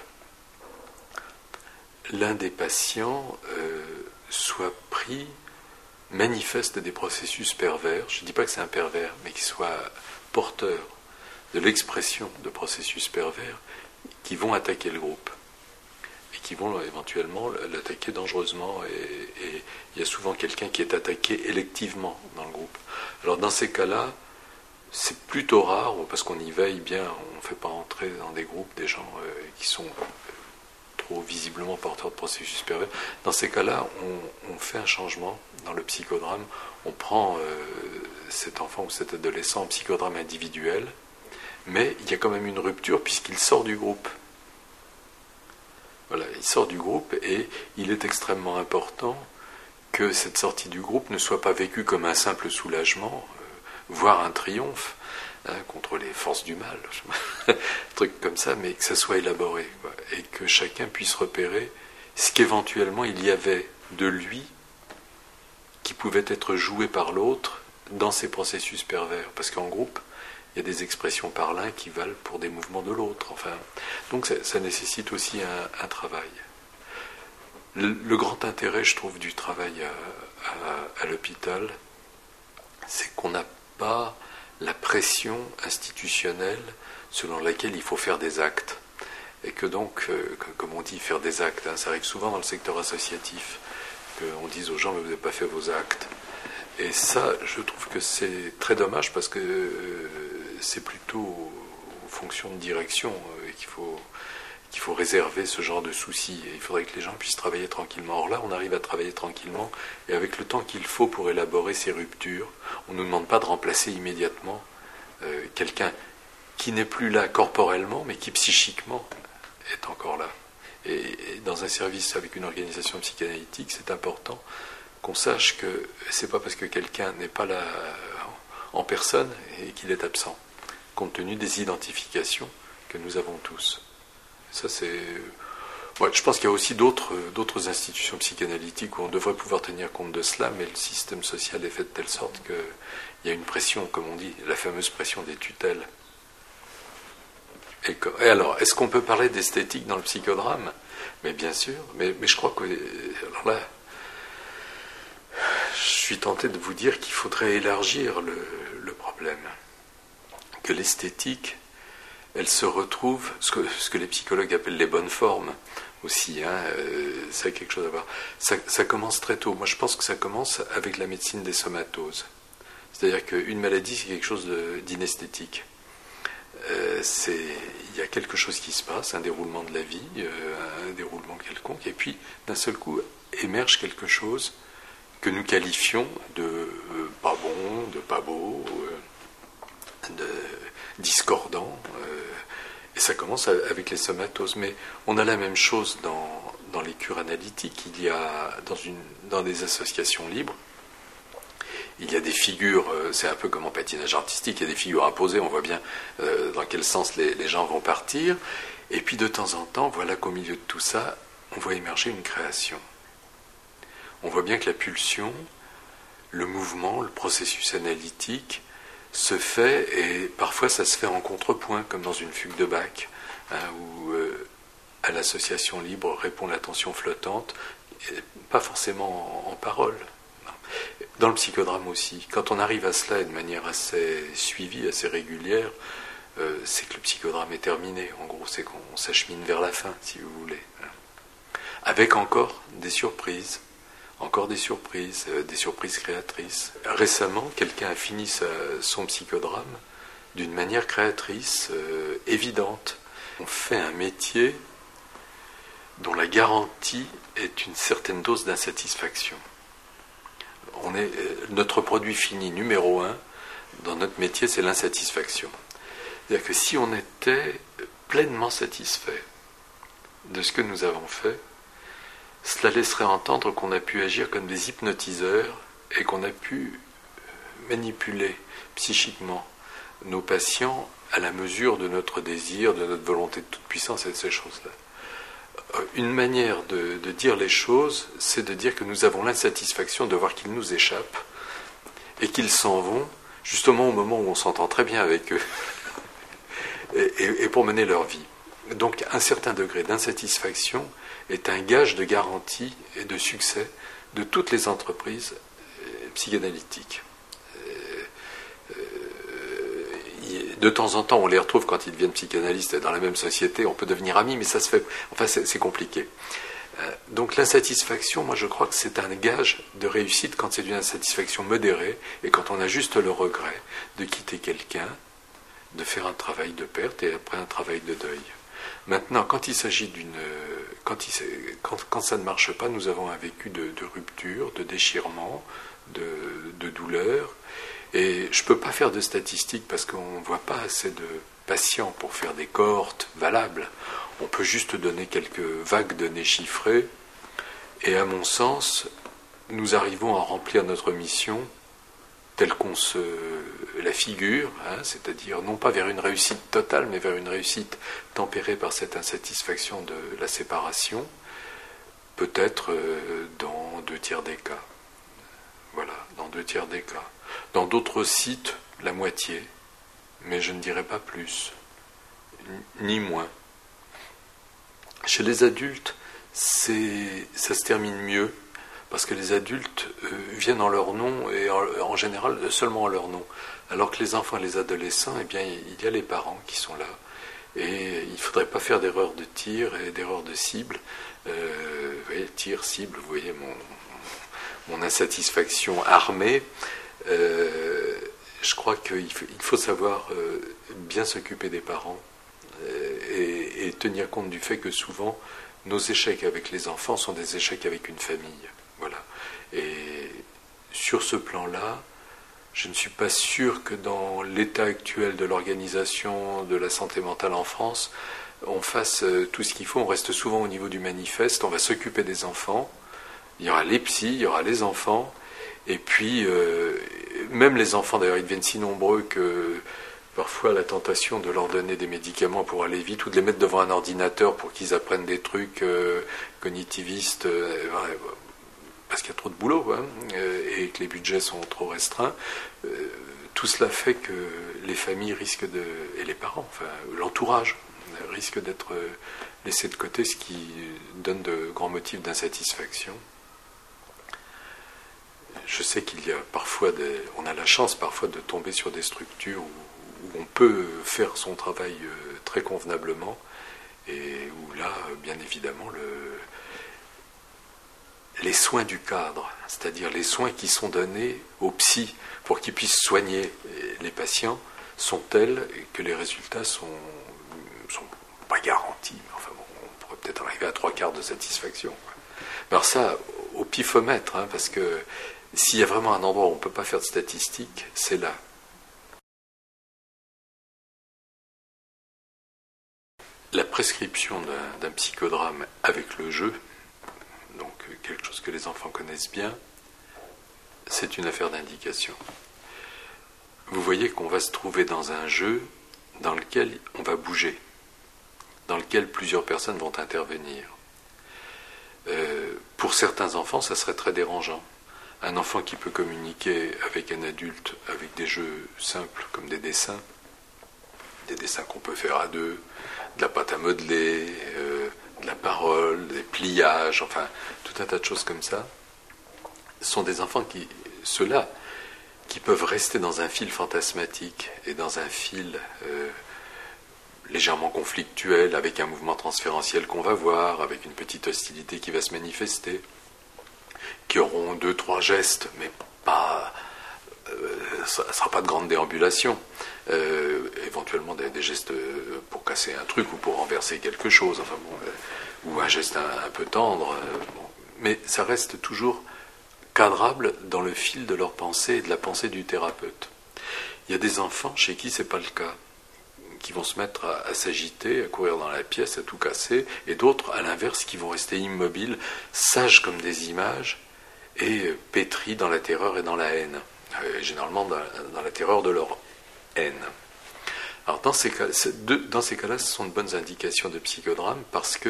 l'un des patients euh, soit pris, manifeste des processus pervers. Je ne dis pas que c'est un pervers, mais qu'il soit porteur de l'expression de processus pervers qui vont attaquer le groupe et qui vont éventuellement l'attaquer dangereusement. Et, et il y a souvent quelqu'un qui est attaqué électivement dans le groupe. Alors dans ces cas-là, c'est plutôt rare, parce qu'on y veille bien, on ne fait pas entrer dans des groupes des gens euh, qui sont trop visiblement porteurs de processus pervers. Dans ces cas-là, on, on fait un changement dans le psychodrame. On prend euh, cet enfant ou cet adolescent en psychodrame individuel, mais il y a quand même une rupture puisqu'il sort du groupe. Voilà, il sort du groupe et il est extrêmement important que cette sortie du groupe ne soit pas vécue comme un simple soulagement, voire un triomphe hein, contre les forces du mal, un truc comme ça, mais que ça soit élaboré, quoi, et que chacun puisse repérer ce qu'éventuellement il y avait de lui qui pouvait être joué par l'autre dans ces processus pervers, parce qu'en groupe, il y a des expressions par l'un qui valent pour des mouvements de l'autre. Enfin, donc ça, ça nécessite aussi un, un travail. Le, le grand intérêt, je trouve, du travail à, à, à l'hôpital, c'est qu'on n'a pas la pression institutionnelle selon laquelle il faut faire des actes. Et que donc, euh, comme on dit, faire des actes, hein, ça arrive souvent dans le secteur associatif, qu'on dise aux gens, mais vous n'avez pas fait vos actes. Et ça, je trouve que c'est très dommage parce que euh, c'est plutôt aux fonctions de direction euh, qu'il faut, qu'il faut réserver ce genre de soucis. Et il faudrait que les gens puissent travailler tranquillement. Or là, on arrive à travailler tranquillement et avec le temps qu'il faut pour élaborer ces ruptures. On ne nous demande pas de remplacer immédiatement euh, quelqu'un qui n'est plus là corporellement, mais qui psychiquement est encore là. Et, et dans un service avec une organisation psychanalytique, c'est important qu'on sache que c'est pas parce que quelqu'un n'est pas là en personne et qu'il est absent, compte tenu des identifications que nous avons tous. Ça, c'est... Ouais, je pense qu'il y a aussi d'autres, d'autres institutions psychanalytiques où on devrait pouvoir tenir compte de cela, mais le système social est fait de telle sorte qu'il y a une pression, comme on dit, la fameuse pression des tutelles. Et, que... Et alors, est-ce qu'on peut parler d'esthétique dans le psychodrame ? Mais bien sûr, mais, mais je crois que... Alors là, je suis tenté de vous dire qu'il faudrait élargir le, le problème. Que l'esthétique, elle se retrouve, ce que, ce que les psychologues appellent les bonnes formes aussi, hein, euh, ça a quelque chose à voir. Ça, ça commence très tôt. Moi, je pense que ça commence avec la médecine des somatoses. C'est-à-dire qu'une maladie, c'est quelque chose de, d'inesthétique. Euh, c'est, il y a quelque chose qui se passe, un déroulement de la vie, euh, un déroulement quelconque, et puis, d'un seul coup, émerge quelque chose que nous qualifions de euh, pas bon, de pas beau, euh, de discordant, euh, et ça commence avec les somatoses. Mais on a la même chose dans, dans les cures analytiques. Il y a dans, une, dans des associations libres, il y a des figures, euh, c'est un peu comme en patinage artistique, il y a des figures imposées, on voit bien euh, dans quel sens les, les gens vont partir, et puis de temps en temps, voilà qu'au milieu de tout ça, on voit émerger une création. On voit bien que la pulsion, le mouvement, le processus analytique se fait, et parfois ça se fait en contrepoint, comme dans une fugue de Bach, hein, où euh, à l'association libre répond l'attention flottante, pas forcément en, en parole. Non. Dans le psychodrame aussi, quand on arrive à cela et de manière assez suivie, assez régulière, euh, c'est que le psychodrame est terminé. En gros, c'est qu'on s'achemine vers la fin, si vous voulez. Avec encore des surprises. Encore des surprises, euh, des surprises créatrices. Récemment, quelqu'un a fini sa, son psychodrame d'une manière créatrice, euh, évidente. On fait un métier dont la garantie est une certaine dose d'insatisfaction. On est, euh, notre produit fini numéro un dans notre métier, c'est l'insatisfaction. C'est-à-dire que si on était pleinement satisfait de ce que nous avons fait, cela laisserait entendre qu'on a pu agir comme des hypnotiseurs et qu'on a pu manipuler psychiquement nos patients à la mesure de notre désir, de notre volonté de toute puissance et de ces choses-là. Une manière de, de dire les choses, c'est de dire que nous avons l'insatisfaction de voir qu'ils nous échappent et qu'ils s'en vont justement au moment où on s'entend très bien avec eux et, et, et pour mener leur vie. Donc un certain degré d'insatisfaction est un gage de garantie et de succès de toutes les entreprises psychanalytiques. De temps en temps, on les retrouve quand ils deviennent psychanalystes dans la même société, on peut devenir amis, mais ça se fait... Enfin, c'est, c'est compliqué. Donc l'insatisfaction, moi je crois que c'est un gage de réussite quand c'est une insatisfaction modérée et quand on a juste le regret de quitter quelqu'un, de faire un travail de perte et après un travail de deuil. Maintenant, quand il s'agit d'une... Quand, il, quand, quand ça ne marche pas, nous avons un vécu de, de rupture, de déchirement, de, de douleur. Et je ne peux pas faire de statistiques parce qu'on ne voit pas assez de patients pour faire des cohortes valables. On peut juste donner quelques vagues données chiffrées. Et à mon sens, nous arrivons à remplir notre mission telle qu'on se la figure, hein, c'est-à-dire non pas vers une réussite totale, mais vers une réussite tempérée par cette insatisfaction de la séparation, peut-être euh, dans deux tiers des cas. Voilà, dans deux tiers des cas. Dans d'autres sites, la moitié, mais je ne dirais pas plus, ni moins. Chez les adultes, c'est, ça se termine mieux, parce que les adultes euh, viennent en leur nom, et en, en général seulement en leur nom. Alors que les enfants et les adolescents, eh bien, il y a les parents qui sont là. Et il ne faudrait pas faire d'erreur de tir et d'erreur de cible. Euh, vous voyez, tir, cible, vous voyez mon, mon insatisfaction armée. Euh, je crois qu'il faut, il faut savoir euh, bien s'occuper des parents euh, et, et tenir compte du fait que souvent nos échecs avec les enfants sont des échecs avec une famille. Voilà. Et sur ce plan-là, je ne suis pas sûr que dans l'état actuel de l'organisation de la santé mentale en France, on fasse tout ce qu'il faut. On reste souvent au niveau du manifeste, on va s'occuper des enfants. Il y aura les psys, il y aura les enfants. Et puis, euh, même les enfants, d'ailleurs, ils deviennent si nombreux que parfois la tentation de leur donner des médicaments pour aller vite ou de les mettre devant un ordinateur pour qu'ils apprennent des trucs euh, cognitivistes, euh, parce qu'il y a trop de boulot hein, et que les budgets sont trop restreints. Euh, tout cela fait que les familles risquent de, et les parents, enfin l'entourage, risquent d'être laissés de côté, ce qui donne de grands motifs d'insatisfaction. Je sais qu'il y a parfois des, on a la chance parfois de tomber sur des structures où, où on peut faire son travail très convenablement et où là, bien évidemment, le, les soins du cadre, c'est-à-dire les soins qui sont donnés aux psys pour qu'ils puissent soigner les patients, sont tels que les résultats sont, sont pas garantis. Enfin bon, on pourrait peut-être arriver à trois quarts de satisfaction. Alors ça, au pifomètre, hein, parce que s'il y a vraiment un endroit où on ne peut pas faire de statistiques, c'est là. La prescription d'un, d'un psychodrame avec le jeu, donc quelque chose que les enfants connaissent bien, c'est une affaire d'indication. Vous voyez qu'on va se trouver dans un jeu dans lequel on va bouger, dans lequel plusieurs personnes vont intervenir. Euh, pour certains enfants, ça serait très dérangeant. Un enfant qui peut communiquer avec un adulte avec des jeux simples comme des dessins, des dessins qu'on peut faire à deux, de la pâte à modeler, euh, de la parole, des pliages, enfin tout un tas de choses comme ça, sont des enfants qui, ceux-là, qui peuvent rester dans un fil fantasmatique et dans un fil euh, légèrement conflictuel, avec un mouvement transférentiel qu'on va voir, avec une petite hostilité qui va se manifester, qui auront deux, trois gestes, mais pas, euh, ça ne sera pas de grande déambulation. Euh, éventuellement des, des gestes pour casser un truc ou pour renverser quelque chose, enfin bon, euh, ou un geste un, un peu tendre, euh, bon. Mais ça reste toujours cadrable dans le fil de leur pensée et de la pensée du thérapeute. Il y a des enfants chez qui c'est pas le cas, qui vont se mettre à, à s'agiter, à courir dans la pièce, à tout casser, et d'autres, à l'inverse, qui vont rester immobiles, sages comme des images, et pétris dans la terreur et dans la haine, euh, généralement dans, dans la terreur de leur haine. Alors dans ces cas, dans ces cas-là, ce sont de bonnes indications de psychodrame parce que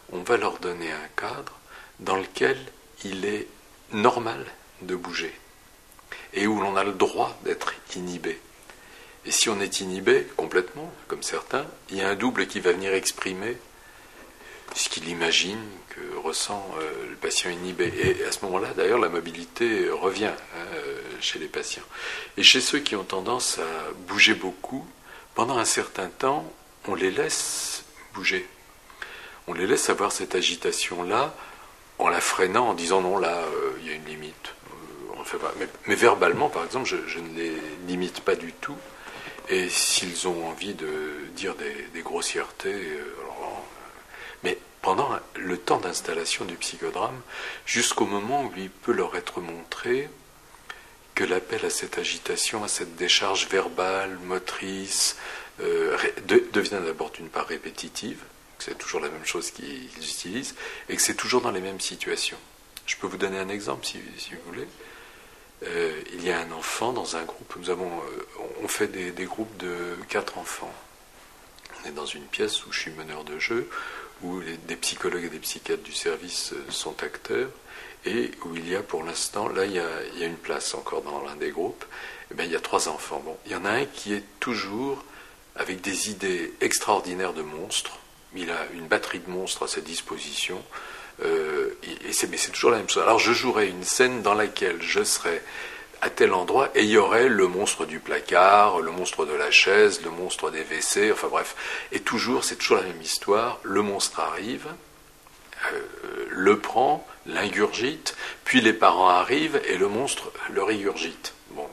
on va leur donner un cadre dans lequel il est normal de bouger et où l'on a le droit d'être inhibé. Et si on est inhibé complètement, comme certains, il y a un double qui va venir exprimer ce qu'il imagine que ressent euh, le patient inhibé. Et à ce moment-là, d'ailleurs, la mobilité revient hein, chez les patients. Et chez ceux qui ont tendance à bouger beaucoup, pendant un certain temps, on les laisse bouger. On les laisse avoir cette agitation-là en la freinant, en disant non, là, euh, il y a une limite. Euh, on fait pas. Mais, mais verbalement, par exemple, je, je ne les limite pas du tout. Et s'ils ont envie de dire des, des grossièretés, euh, alors, mais pendant le temps d'installation du psychodrame, jusqu'au moment où il peut leur être montré que l'appel à cette agitation, à cette décharge verbale, motrice, euh, de, devient d'abord d'une part répétitive, que c'est toujours la même chose qu'ils utilisent, et que c'est toujours dans les mêmes situations. Je peux vous donner un exemple, si, si vous voulez. Euh, il y a un enfant dans un groupe, nous avons, euh, on fait des, des groupes de quatre enfants. On est dans une pièce où je suis meneur de jeu, où les, des psychologues et des psychiatres du service euh, sont acteurs, et où il y a pour l'instant, là il y a, il y a une place encore dans l'un des groupes, et bien, il y a trois enfants. Bon, il y en a un qui est toujours avec des idées extraordinaires de monstres, il a une batterie de monstres à sa disposition, euh, et, et c'est, mais c'est toujours la même chose. Alors je jouerai une scène dans laquelle je serai à tel endroit, et il y aurait le monstre du placard, le monstre de la chaise, le monstre des W C, enfin bref. Et toujours, c'est toujours la même histoire, le monstre arrive, euh, le prend, l'ingurgite, puis les parents arrivent et le monstre le régurgite. Bon,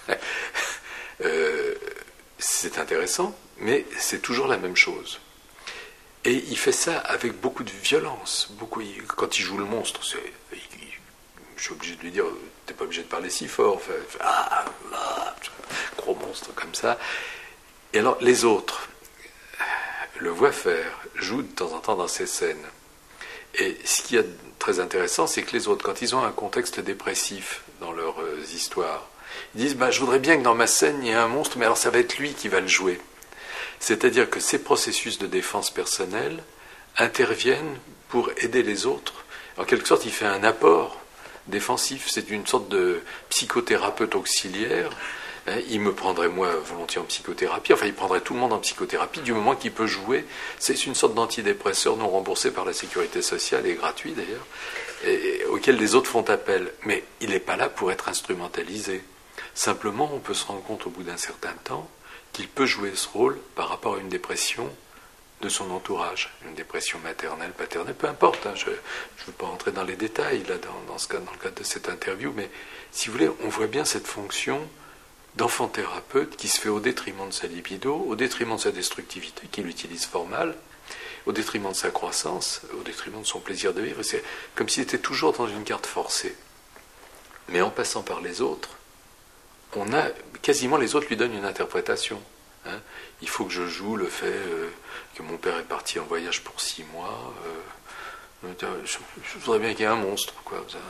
euh, c'est intéressant, mais c'est toujours la même chose. Et il fait ça avec beaucoup de violence. Beaucoup, quand il joue le monstre, c'est, il, je suis obligé de lui dire, t'es pas obligé de parler si fort. Fait, fait, ah, ah, gros monstre comme ça. Et alors les autres le voient faire, jouent de temps en temps dans ces scènes. Et ce qui est très intéressant, c'est que les autres, quand ils ont un contexte dépressif dans leurs euh, histoires, ils disent bah, « je voudrais bien que dans ma scène, il y ait un monstre, mais alors ça va être lui qui va le jouer ». C'est-à-dire que ces processus de défense personnelle interviennent pour aider les autres. En quelque sorte, il fait un apport défensif. C'est une sorte de psychothérapeute auxiliaire. Il me prendrait moi volontiers en psychothérapie, enfin il prendrait tout le monde en psychothérapie du moment qu'il peut jouer. C'est une sorte d'antidépresseur non remboursé par la sécurité sociale et gratuit d'ailleurs, et, auquel les autres font appel. Mais il n'est pas là pour être instrumentalisé. Simplement, on peut se rendre compte au bout d'un certain temps qu'il peut jouer ce rôle par rapport à une dépression de son entourage, une dépression maternelle, paternelle, peu importe, hein, je ne veux pas rentrer dans les détails là, dans, dans, ce cas, dans le cadre de cette interview, mais si vous voulez, on voit bien cette fonction d'enfant thérapeute qui se fait au détriment de sa libido, au détriment de sa destructivité, qu'il utilise fort mal, au détriment de sa croissance, au détriment de son plaisir de vivre. C'est comme s'il était toujours dans une carte forcée. Mais en passant par les autres, on a quasiment les autres lui donnent une interprétation. Hein. Il faut que je joue le fait euh, que mon père est parti en voyage pour six mois. Euh, je, je voudrais bien qu'il y ait un monstre, quoi. Ça,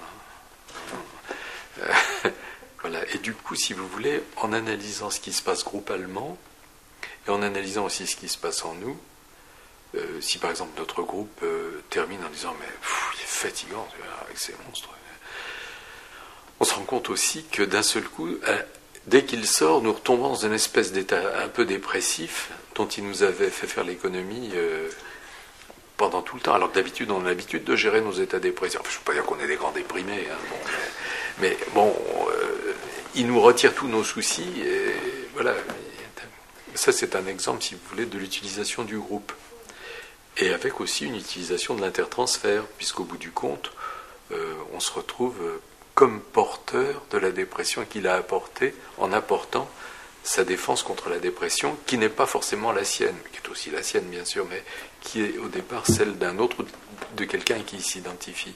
ça, euh, voilà. Et du coup, si vous voulez, en analysant ce qui se passe groupalement et en analysant aussi ce qui se passe en nous, euh, si par exemple notre groupe euh, termine en disant mais pff, il est fatigant avec ces monstres. On se rend compte aussi que d'un seul coup, dès qu'il sort, nous retombons dans une espèce d'état un peu dépressif dont il nous avait fait faire l'économie euh, pendant tout le temps. Alors que d'habitude, on a l'habitude de gérer nos états dépressifs. Enfin, je ne veux pas dire qu'on est des grands déprimés, hein, bon, mais, mais bon, euh, il nous retire tous nos soucis. Et voilà. Ça, c'est un exemple, si vous voulez, de l'utilisation du groupe. Et avec aussi une utilisation de l'intertransfert, puisqu'au bout du compte, euh, on se retrouve comme porteur de la dépression qu'il a apportée en apportant sa défense contre la dépression, qui n'est pas forcément la sienne, qui est aussi la sienne bien sûr, mais qui est au départ celle d'un autre, de quelqu'un qui s'identifie.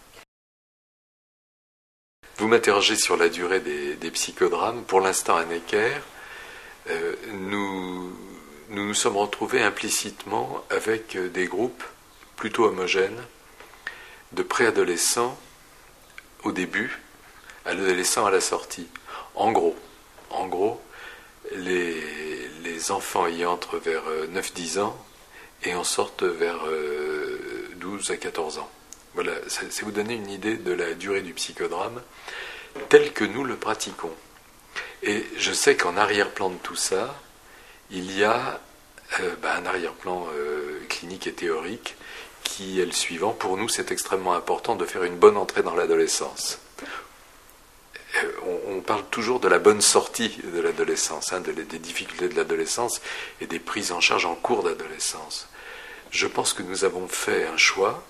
Vous m'interrogez sur la durée des, des psychodrames. Pour l'instant à Necker, euh, nous, nous nous sommes retrouvés implicitement avec des groupes plutôt homogènes de préadolescents au début, à l'adolescent à la sortie. En gros, en gros, les, les enfants y entrent vers neuf dix ans et en sortent vers euh, douze à quatorze ans. Voilà, c'est vous donner une idée de la durée du psychodrame tel que nous le pratiquons. Et je sais qu'en arrière-plan de tout ça, il y a euh, ben, un arrière-plan euh, clinique et théorique qui est le suivant. Pour nous, c'est extrêmement important de faire une bonne entrée dans l'adolescence. Euh, on, on parle toujours de la bonne sortie de l'adolescence, hein, de, des difficultés de l'adolescence et des prises en charge en cours d'adolescence. Je pense que nous avons fait un choix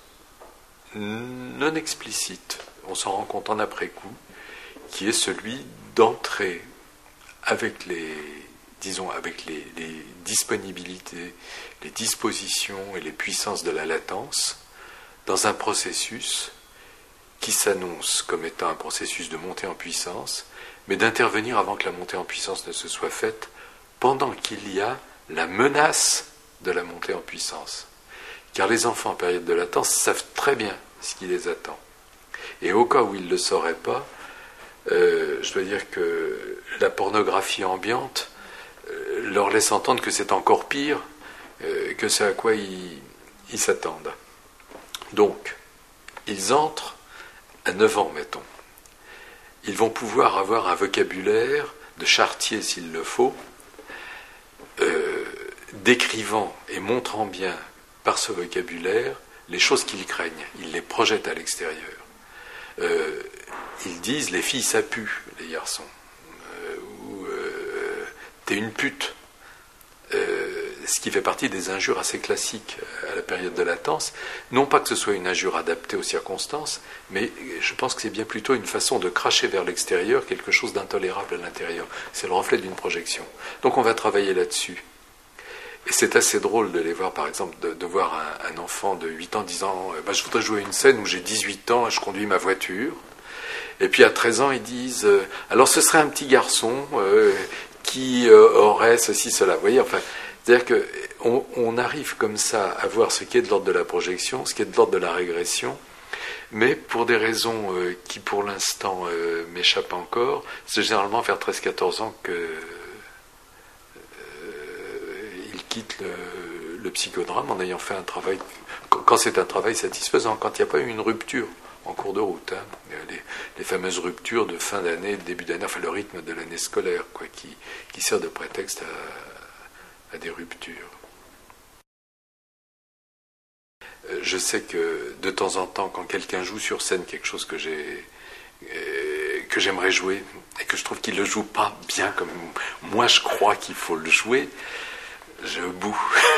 non explicite, on s'en rend compte en après-coup, qui est celui d'entrer avec les, disons, avec les, les disponibilités, les dispositions et les puissances de la latence dans un processus qui s'annonce comme étant un processus de montée en puissance, mais d'intervenir avant que la montée en puissance ne se soit faite, pendant qu'il y a la menace de la montée en puissance. Car les enfants en période de latence savent très bien ce qui les attend. Et au cas où ils ne le sauraient pas, euh, je dois dire que la pornographie ambiante euh, leur laisse entendre que c'est encore pire euh, que ce à quoi ils, ils s'attendent. Donc, ils entrent à neuf ans, mettons. Ils vont pouvoir avoir un vocabulaire de charretier s'il le faut, euh, décrivant et montrant bien par ce vocabulaire les choses qu'ils craignent. Ils les projettent à l'extérieur. Euh, ils disent les filles ça pue, les garçons, euh, ou euh, t'es une pute, euh, ce qui fait partie des injures assez classiques à la période de latence. Non pas que ce soit une injure adaptée aux circonstances, mais je pense que c'est bien plutôt une façon de cracher vers l'extérieur quelque chose d'intolérable à l'intérieur. C'est le reflet d'une projection. Donc on va travailler là-dessus. Et c'est assez drôle de les voir, par exemple, de, de voir un, un enfant de huit ans disant bah, « je voudrais jouer une scène où j'ai dix-huit ans et je conduis ma voiture ». Et puis à treize ans, ils disent euh, « alors ce serait un petit garçon euh, qui euh, aurait ceci, cela ». Vous voyez, enfin, c'est-à-dire qu'on on arrive comme ça à voir ce qui est de l'ordre de la projection, ce qui est de l'ordre de la régression, mais pour des raisons euh, qui, pour l'instant, euh, m'échappent encore, c'est généralement vers treize quatorze ans que... quitte le, le psychodrame en ayant fait un travail, quand c'est un travail satisfaisant, quand il n'y a pas eu une rupture en cours de route, hein, les, les fameuses ruptures de fin d'année, de début d'année, enfin le rythme de l'année scolaire, quoi, qui, qui sert de prétexte à, à des ruptures. Je sais que de temps en temps, quand quelqu'un joue sur scène quelque chose que j'ai euh, que j'aimerais jouer et que je trouve qu'il ne le joue pas bien comme moi je crois qu'il faut le jouer, je boue.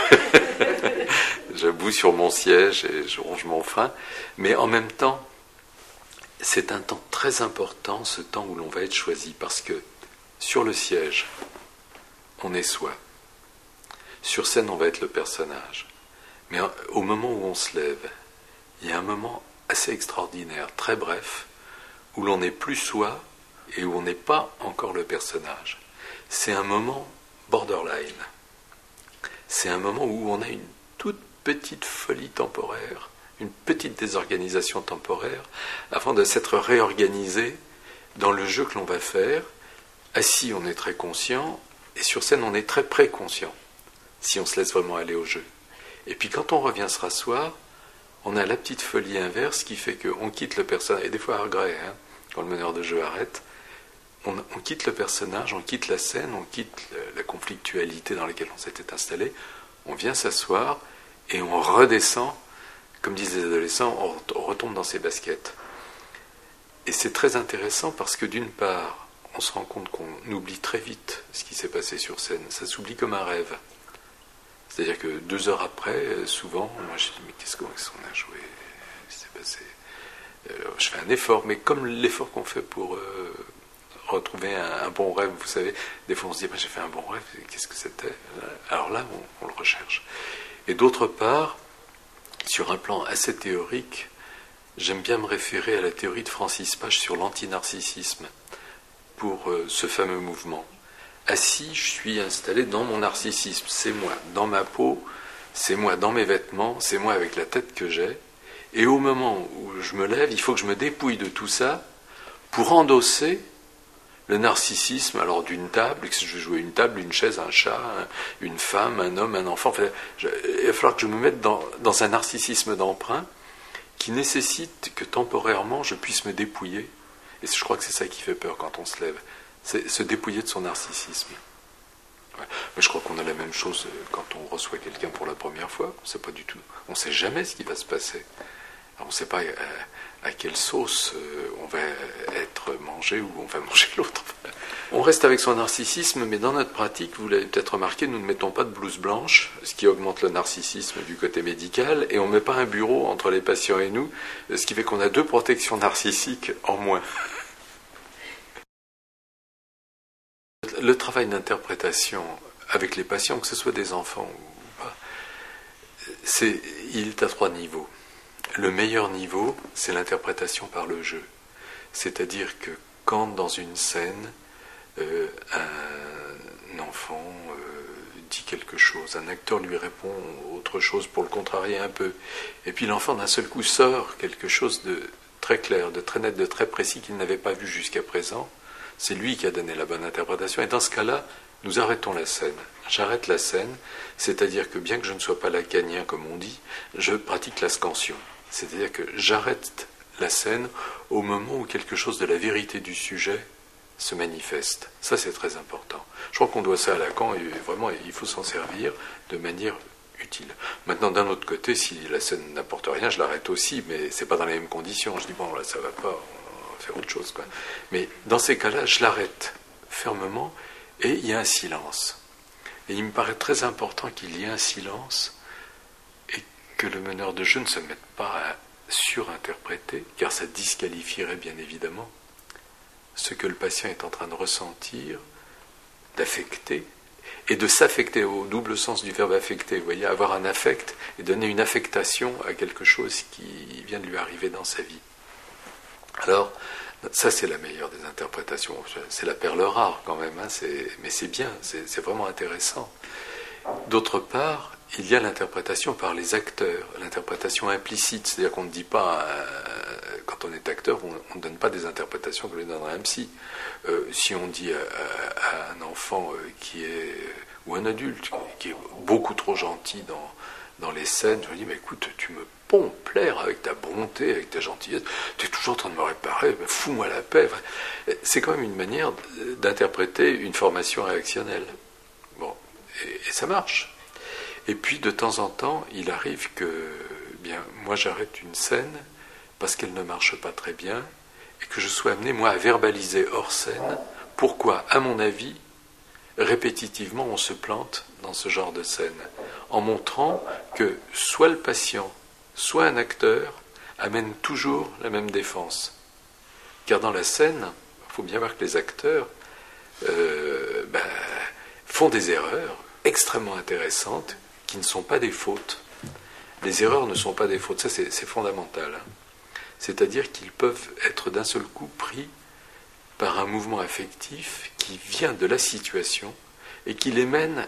Je boue sur mon siège et je ronge mon frein. Mais en même temps, c'est un temps très important, ce temps où l'on va être choisi, parce que sur le siège, on est soi. Sur scène, on va être le personnage. Mais au moment où on se lève, il y a un moment assez extraordinaire, très bref, où l'on n'est plus soi et où on n'est pas encore le personnage. C'est un moment borderline. C'est un moment où on a une toute petite folie temporaire, une petite désorganisation temporaire, avant de s'être réorganisé dans le jeu que l'on va faire. Assis, on est très conscient, et sur scène, on est très préconscient, si on se laisse vraiment aller au jeu. Et puis quand on revient se rasseoir, on a la petite folie inverse qui fait qu'on quitte le personnage, et des fois à regret, hein, quand le meneur de jeu arrête, On, on quitte le personnage, on quitte la scène, on quitte le, la conflictualité dans laquelle on s'était installé, on vient s'asseoir et on redescend, comme disent les adolescents, on, on retombe dans ses baskets. Et c'est très intéressant parce que d'une part, on se rend compte qu'on oublie très vite ce qui s'est passé sur scène, ça s'oublie comme un rêve. C'est-à-dire que deux heures après, souvent, moi je dis mais qu'est-ce qu'on a joué, qu'est-ce qui s'est passé euh, Je fais un effort, mais comme l'effort qu'on fait pour... Euh, retrouver un, un bon rêve, vous savez, des fois on se dit, bah, j'ai fait un bon rêve, qu'est-ce que c'était? Alors là, on, on le recherche. Et d'autre part, sur un plan assez théorique, j'aime bien me référer à la théorie de Francis Page sur l'antinarcissisme pour euh, ce fameux mouvement. Assis, je suis installé dans mon narcissisme, c'est moi, dans ma peau, c'est moi, dans mes vêtements, c'est moi avec la tête que j'ai, et au moment où je me lève, il faut que je me dépouille de tout ça pour endosser Le narcissisme, alors d'une table, que je vais jouer une table, une chaise, un chat, une femme, un homme, un enfant, enfin, je, il va falloir que je me mette dans, dans un narcissisme d'emprunt qui nécessite que temporairement je puisse me dépouiller. Et je crois que c'est ça qui fait peur quand on se lève, c'est se dépouiller de son narcissisme. Ouais. Mais je crois qu'on a la même chose quand on reçoit quelqu'un pour la première fois, on ne sait pas du tout, on ne sait jamais ce qui va se passer. Alors on ne sait pas à, à quelle sauce on va être mangé ou on va manger l'autre. On reste avec son narcissisme, mais dans notre pratique, vous l'avez peut-être remarqué, nous ne mettons pas de blouse blanche, ce qui augmente le narcissisme du côté médical, et on ne met pas un bureau entre les patients et nous, ce qui fait qu'on a deux protections narcissiques en moins. Le travail d'interprétation avec les patients, que ce soit des enfants ou pas, c'est, il est à trois niveaux. Le meilleur niveau, c'est l'interprétation par le jeu. C'est-à-dire que quand dans une scène, euh, un enfant euh, dit quelque chose, un acteur lui répond autre chose pour le contrarier un peu, et puis l'enfant d'un seul coup sort quelque chose de très clair, de très net, de très précis qu'il n'avait pas vu jusqu'à présent, c'est lui qui a donné la bonne interprétation. Et dans ce cas-là, nous arrêtons la scène. J'arrête la scène, c'est-à-dire que bien que je ne sois pas lacanien comme on dit, je pratique la scansion. C'est-à-dire que j'arrête la scène au moment où quelque chose de la vérité du sujet se manifeste. Ça, c'est très important. Je crois qu'on doit ça à Lacan, et vraiment, il faut s'en servir de manière utile. Maintenant, d'un autre côté, si la scène n'apporte rien, je l'arrête aussi, mais c'est pas dans les mêmes conditions. Je dis, bon, là, ça va pas, on va faire autre chose, quoi. Mais dans ces cas-là, je l'arrête fermement, et il y a un silence. Et il me paraît très important qu'il y ait un silence, que le meneur de jeu ne se mette pas à surinterpréter, car ça disqualifierait bien évidemment ce que le patient est en train de ressentir, d'affecter, et de s'affecter au double sens du verbe affecter. Vous voyez, avoir un affect et donner une affectation à quelque chose qui vient de lui arriver dans sa vie. Alors, ça c'est la meilleure des interprétations. C'est la perle rare quand même, hein, c'est, mais c'est bien, c'est, c'est vraiment intéressant. D'autre part, il y a l'interprétation par les acteurs, l'interprétation implicite, c'est-à-dire qu'on ne dit pas, euh, quand on est acteur, on ne donne pas des interprétations que lui donnerait un psy. Euh, si on dit à, à, à un enfant euh, qui est, ou un adulte, qui est beaucoup trop gentil dans, dans les scènes, je lui dis, mais écoute, tu me pompes l'air avec ta bonté, avec ta gentillesse, tu es toujours en train de me réparer, mais fous-moi la paix. C'est quand même une manière d'interpréter une formation réactionnelle. Bon, et, et ça marche. Et puis, de temps en temps, il arrive que, bien, moi j'arrête une scène parce qu'elle ne marche pas très bien et que je sois amené, moi, à verbaliser hors scène pourquoi, à mon avis, répétitivement, on se plante dans ce genre de scène, en montrant que soit le patient, soit un acteur amène toujours la même défense. Car dans la scène, il faut bien voir que les acteurs euh, ben, font des erreurs extrêmement intéressantes qui ne sont pas des fautes. Les erreurs ne sont pas des fautes, ça c'est, c'est fondamental. Hein. C'est-à-dire qu'ils peuvent être d'un seul coup pris par un mouvement affectif qui vient de la situation et qui les mène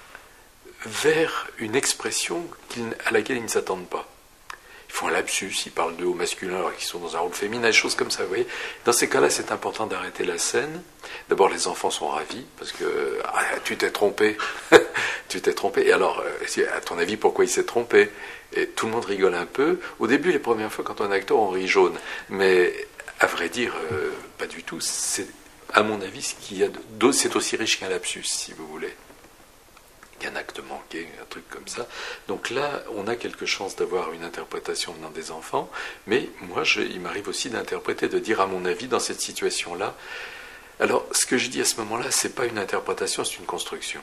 vers une expression à laquelle ils ne s'attendent pas. Ils font un lapsus, ils parlent d'eux au masculin alors qu'ils sont dans un rôle féminin, des choses comme ça, vous voyez. Dans ces cas-là, c'est important d'arrêter la scène. D'abord, les enfants sont ravis, parce que ah, tu t'es trompé, tu t'es trompé. Et alors, à ton avis, pourquoi il s'est trompé? Et tout le monde rigole un peu. Au début, les premières fois, quand on est acteur, on rit jaune. Mais, à vrai dire, euh, pas du tout. C'est, à mon avis, ce qu'il y a de, c'est aussi riche qu'un lapsus, si vous voulez. Un acte manqué, un truc comme ça. Donc là, on a quelque chance d'avoir une interprétation venant des enfants, mais moi, je, il m'arrive aussi d'interpréter, de dire à mon avis dans cette situation-là. Alors, ce que je dis à ce moment-là, c'est pas une interprétation, c'est une construction.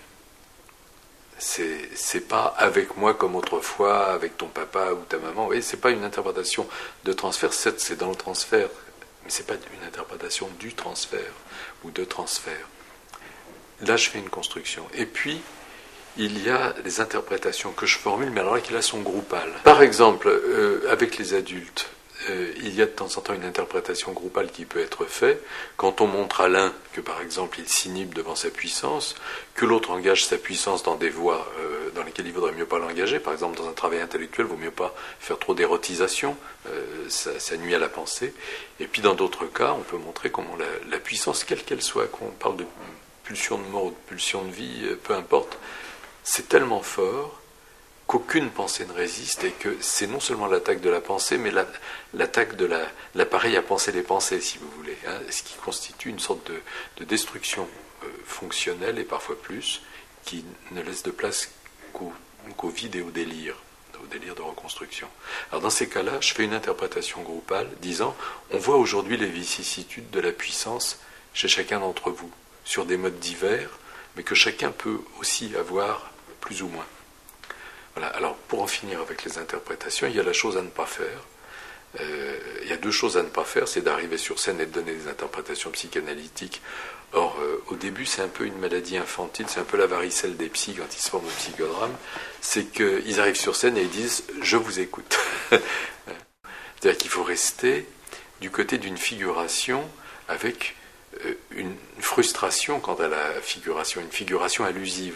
C'est, c'est pas avec moi comme autrefois, avec ton papa ou ta maman. Vous voyez, c'est pas une interprétation de transfert, certes, c'est dans le transfert, mais c'est pas une interprétation du transfert ou de transfert. Là, je fais une construction. Et puis, il y a des interprétations que je formule, mais alors là, qu'il a son groupal. Par exemple, euh, avec les adultes, euh, il y a de temps en temps une interprétation groupale qui peut être faite. Quand on montre à l'un que, par exemple, il s'inhibe devant sa puissance, que l'autre engage sa puissance dans des voies euh, dans lesquelles il vaudrait mieux pas l'engager, par exemple, dans un travail intellectuel, il vaut mieux pas faire trop d'érotisation, euh, ça, ça nuit à la pensée. Et puis, dans d'autres cas, on peut montrer comment la, la puissance, quelle qu'elle soit, qu'on parle de pulsion de mort ou de pulsion de vie, euh, peu importe, c'est tellement fort qu'aucune pensée ne résiste et que c'est non seulement l'attaque de la pensée, mais la, l'attaque de la, l'appareil à penser les pensées, si vous voulez, hein, ce qui constitue une sorte de, de destruction euh, fonctionnelle et parfois plus, qui ne laisse de place qu'au, qu'au vide et au délire, au délire de reconstruction. Alors dans ces cas-là, je fais une interprétation groupale disant, on voit aujourd'hui les vicissitudes de la puissance chez chacun d'entre vous, sur des modes divers, mais que chacun peut aussi avoir plus ou moins. Voilà. Alors, pour en finir avec les interprétations, il y a la chose à ne pas faire. Euh, il y a deux choses à ne pas faire, c'est d'arriver sur scène et de donner des interprétations psychanalytiques. Or, euh, au début, c'est un peu une maladie infantile, c'est un peu la varicelle des psys quand ils se forment au psychodrame, c'est qu'ils arrivent sur scène et ils disent « je vous écoute ». C'est-à-dire qu'il faut rester du côté d'une figuration avec euh, une frustration quant à la figuration, une figuration allusive.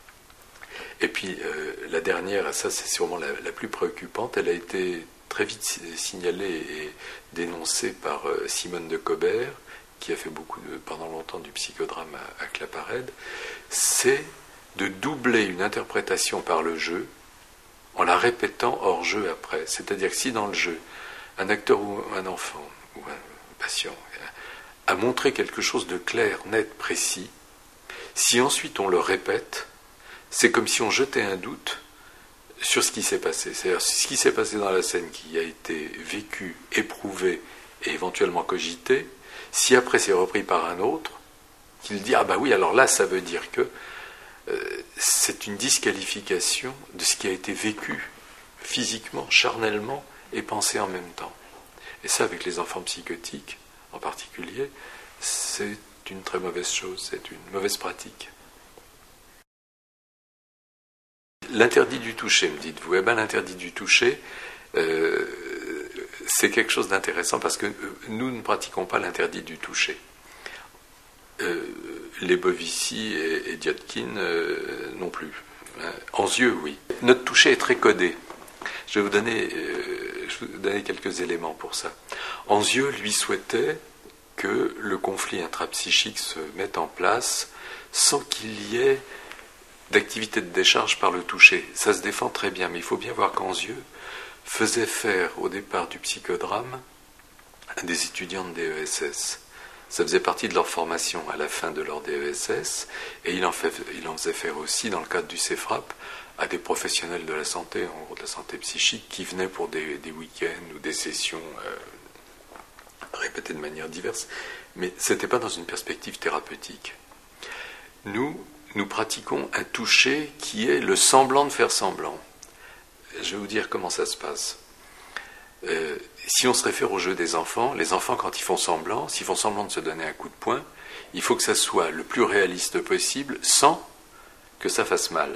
Et puis euh, la dernière, ça c'est sûrement la, la plus préoccupante, elle a été très vite signalée et dénoncée par euh, Simone de Cobert, qui a fait beaucoup de, pendant longtemps du psychodrame à, à Claparède, c'est de doubler une interprétation par le jeu en la répétant hors jeu après. C'est-à-dire que si dans le jeu, un acteur ou un enfant ou un patient a montré quelque chose de clair, net, précis, si ensuite on le répète, c'est comme si on jetait un doute sur ce qui s'est passé. C'est-à-dire ce qui s'est passé dans la scène qui a été vécu, éprouvé et éventuellement cogité, si après c'est repris par un autre, qu'il dit « Ah bah oui, alors là, ça veut dire que euh, c'est une disqualification de ce qui a été vécu physiquement, charnellement et pensé en même temps. » Et ça, avec les enfants psychotiques en particulier, c'est une très mauvaise chose, c'est une mauvaise pratique. L'interdit du toucher, me dites-vous. Eh bien, l'interdit du toucher, euh, c'est quelque chose d'intéressant parce que nous ne pratiquons pas l'interdit du toucher. Euh, les Bovici et, et Diotkin euh, non plus. Hein. Anzieux, oui. Notre toucher est très codé. Je vais vous donner, euh, je vais vous donner quelques éléments pour ça. Anzieux, lui, souhaitait que le conflit intrapsychique se mette en place sans qu'il y ait d'activité de décharge par le toucher. Ça se défend très bien, mais il faut bien voir qu'Anzieux faisait faire au départ du psychodrame à des étudiants de D E S S. Ça faisait partie de leur formation à la fin de leur D E S S, et il en, fait, il en faisait faire aussi dans le cadre du CEFRAP à des professionnels de la santé, en gros de la santé psychique, qui venaient pour des, des week-ends ou des sessions euh, répétées de manière diverse, mais ce n'était pas dans une perspective thérapeutique. Nous, Nous pratiquons un toucher qui est le semblant de faire semblant. Je vais vous dire comment ça se passe. Euh, si on se réfère au jeu des enfants, les enfants, quand ils font semblant, s'ils font semblant de se donner un coup de poing, il faut que ça soit le plus réaliste possible sans que ça fasse mal.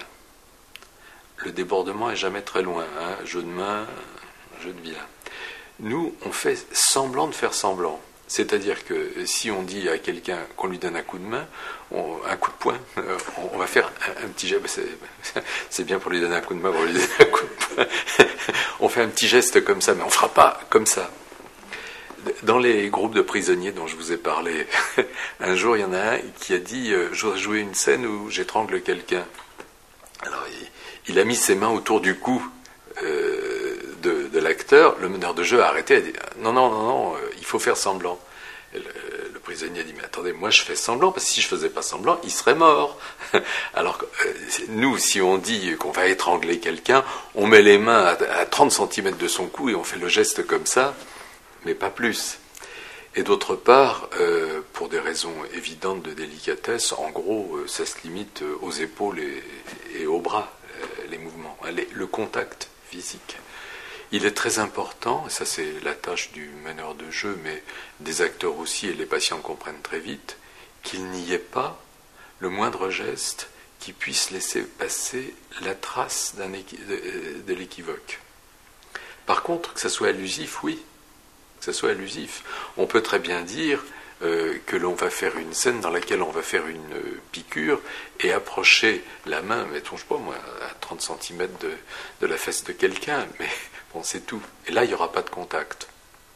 Le débordement est jamais très loin. Hein, jeu de main, jeu de vilain. Nous, on fait semblant de faire semblant. C'est-à-dire que si on dit à quelqu'un qu'on lui donne un coup de main, on, un coup de poing, euh, on, on va faire un, un petit geste. C'est, c'est bien pour lui donner un coup de main, pour lui donner un coup de poing. On fait un petit geste comme ça, mais on ne fera pas comme ça. Dans les groupes de prisonniers dont je vous ai parlé, un jour il y en a un qui a dit euh, « Je voudrais jouer une scène où j'étrangle quelqu'un ». Alors il, il a mis ses mains autour du cou euh, de, de l'acteur. Le meneur de jeu a arrêté, a dit « Non, non, non, non, euh, il faut faire semblant ». Et le, le prisonnier a dit « Mais attendez, moi je fais semblant, parce que si je ne faisais pas semblant, il serait mort. » Alors euh, nous, si on dit qu'on va étrangler quelqu'un, on met les mains à, à trente centimètres de son cou et on fait le geste comme ça, mais pas plus. Et d'autre part, euh, pour des raisons évidentes de délicatesse, en gros, euh, ça se limite aux épaules et, et aux bras, euh, les mouvements, hein, les, le contact physique. Il est très important, et ça c'est la tâche du meneur de jeu, mais des acteurs aussi, et les patients comprennent très vite, qu'il n'y ait pas le moindre geste qui puisse laisser passer la trace d'un équi- de, de l'équivoque. Par contre, que ça soit allusif, oui. ça soit allusif. On peut très bien dire euh, que l'on va faire une scène dans laquelle on va faire une euh, piqûre et approcher la main, mettons, je sais pas moi, à trente centimètres de, de la fesse de quelqu'un, mais bon, c'est tout. Et là, il n'y aura pas de contact.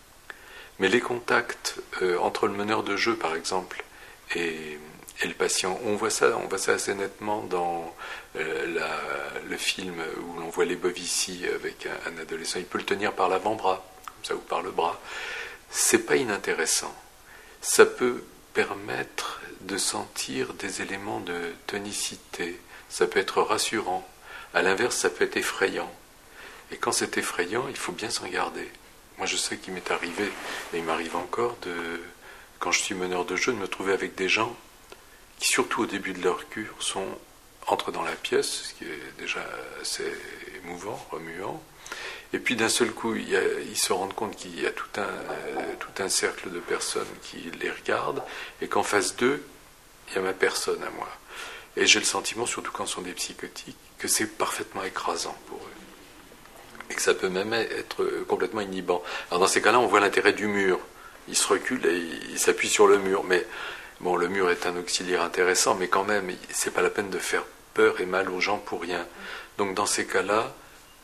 Mais les contacts euh, entre le meneur de jeu, par exemple, et, et le patient, on voit ça, on voit ça assez nettement dans euh, la, le film où l'on voit les Bovici avec un, un adolescent. Il peut le tenir par l'avant-bras, comme ça, ou par le bras. C'est pas inintéressant. Ça peut permettre de sentir des éléments de tonicité. Ça peut être rassurant. À l'inverse, ça peut être effrayant. Et quand c'est effrayant, il faut bien s'en garder. Moi, je sais qu'il m'est arrivé, et il m'arrive encore, de, quand je suis meneur de jeu, de me trouver avec des gens qui, surtout au début de leur cure, sont, entrent dans la pièce, ce qui est déjà assez émouvant, remuant, et puis d'un seul coup, il y a, ils se rendent compte qu'il y a tout un, euh, tout un cercle de personnes qui les regardent, et qu'en face d'eux, il y a ma personne à moi. Et j'ai le sentiment, surtout quand ce sont des psychotiques, que c'est parfaitement écrasant pour eux. Et que ça peut même être complètement inhibant. Alors dans ces cas-là, on voit l'intérêt du mur. Il se recule et il s'appuie sur le mur. Mais bon, le mur est un auxiliaire intéressant, mais quand même, c'est pas la peine de faire peur et mal aux gens pour rien. Donc dans ces cas-là,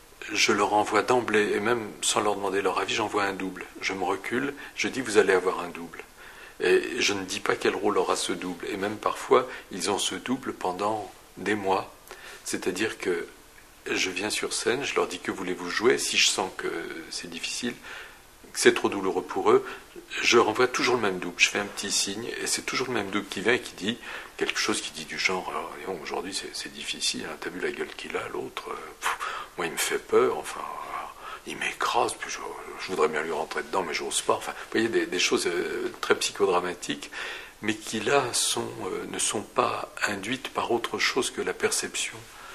je leur envoie d'emblée, et même sans leur demander leur avis, j'envoie un double. Je me recule, je dis vous allez avoir un double. Et je ne dis pas quel rôle aura ce double. Et même parfois, ils ont ce double pendant des mois. C'est-à-dire que je viens sur scène, je leur dis que voulez-vous jouer, si je sens que c'est difficile, que c'est trop douloureux pour eux, je renvoie toujours le même double, je fais un petit signe, et c'est toujours le même double qui vient et qui dit quelque chose qui dit du genre, alors, bon, aujourd'hui c'est, c'est difficile, hein, t'as vu la gueule qu'il a, l'autre, euh, pff, moi il me fait peur, enfin, il m'écrase, puis je, je voudrais bien lui rentrer dedans, mais j'ose pas, enfin, vous voyez, des, des choses euh, très psychodramatiques, mais qui là sont, euh, ne sont pas induites par autre chose que la perception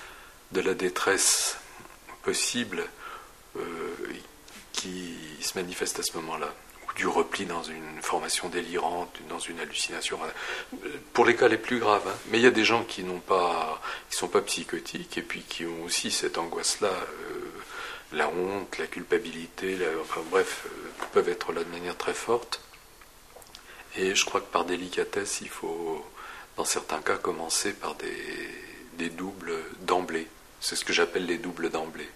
de la détresse possible euh, qui se manifeste à ce moment-là, ou du repli dans une formation délirante, dans une hallucination. Pour les cas les plus graves, hein. Mais il y a des gens qui n'ont pas, qui sont pas psychotiques et puis qui ont aussi cette angoisse-là, euh, la honte, la culpabilité, la, enfin bref, euh, peuvent être là de manière très forte. Et je crois que par délicatesse, il faut, dans certains cas, commencer par des, des doubles d'emblée. C'est ce que j'appelle les doubles d'emblée.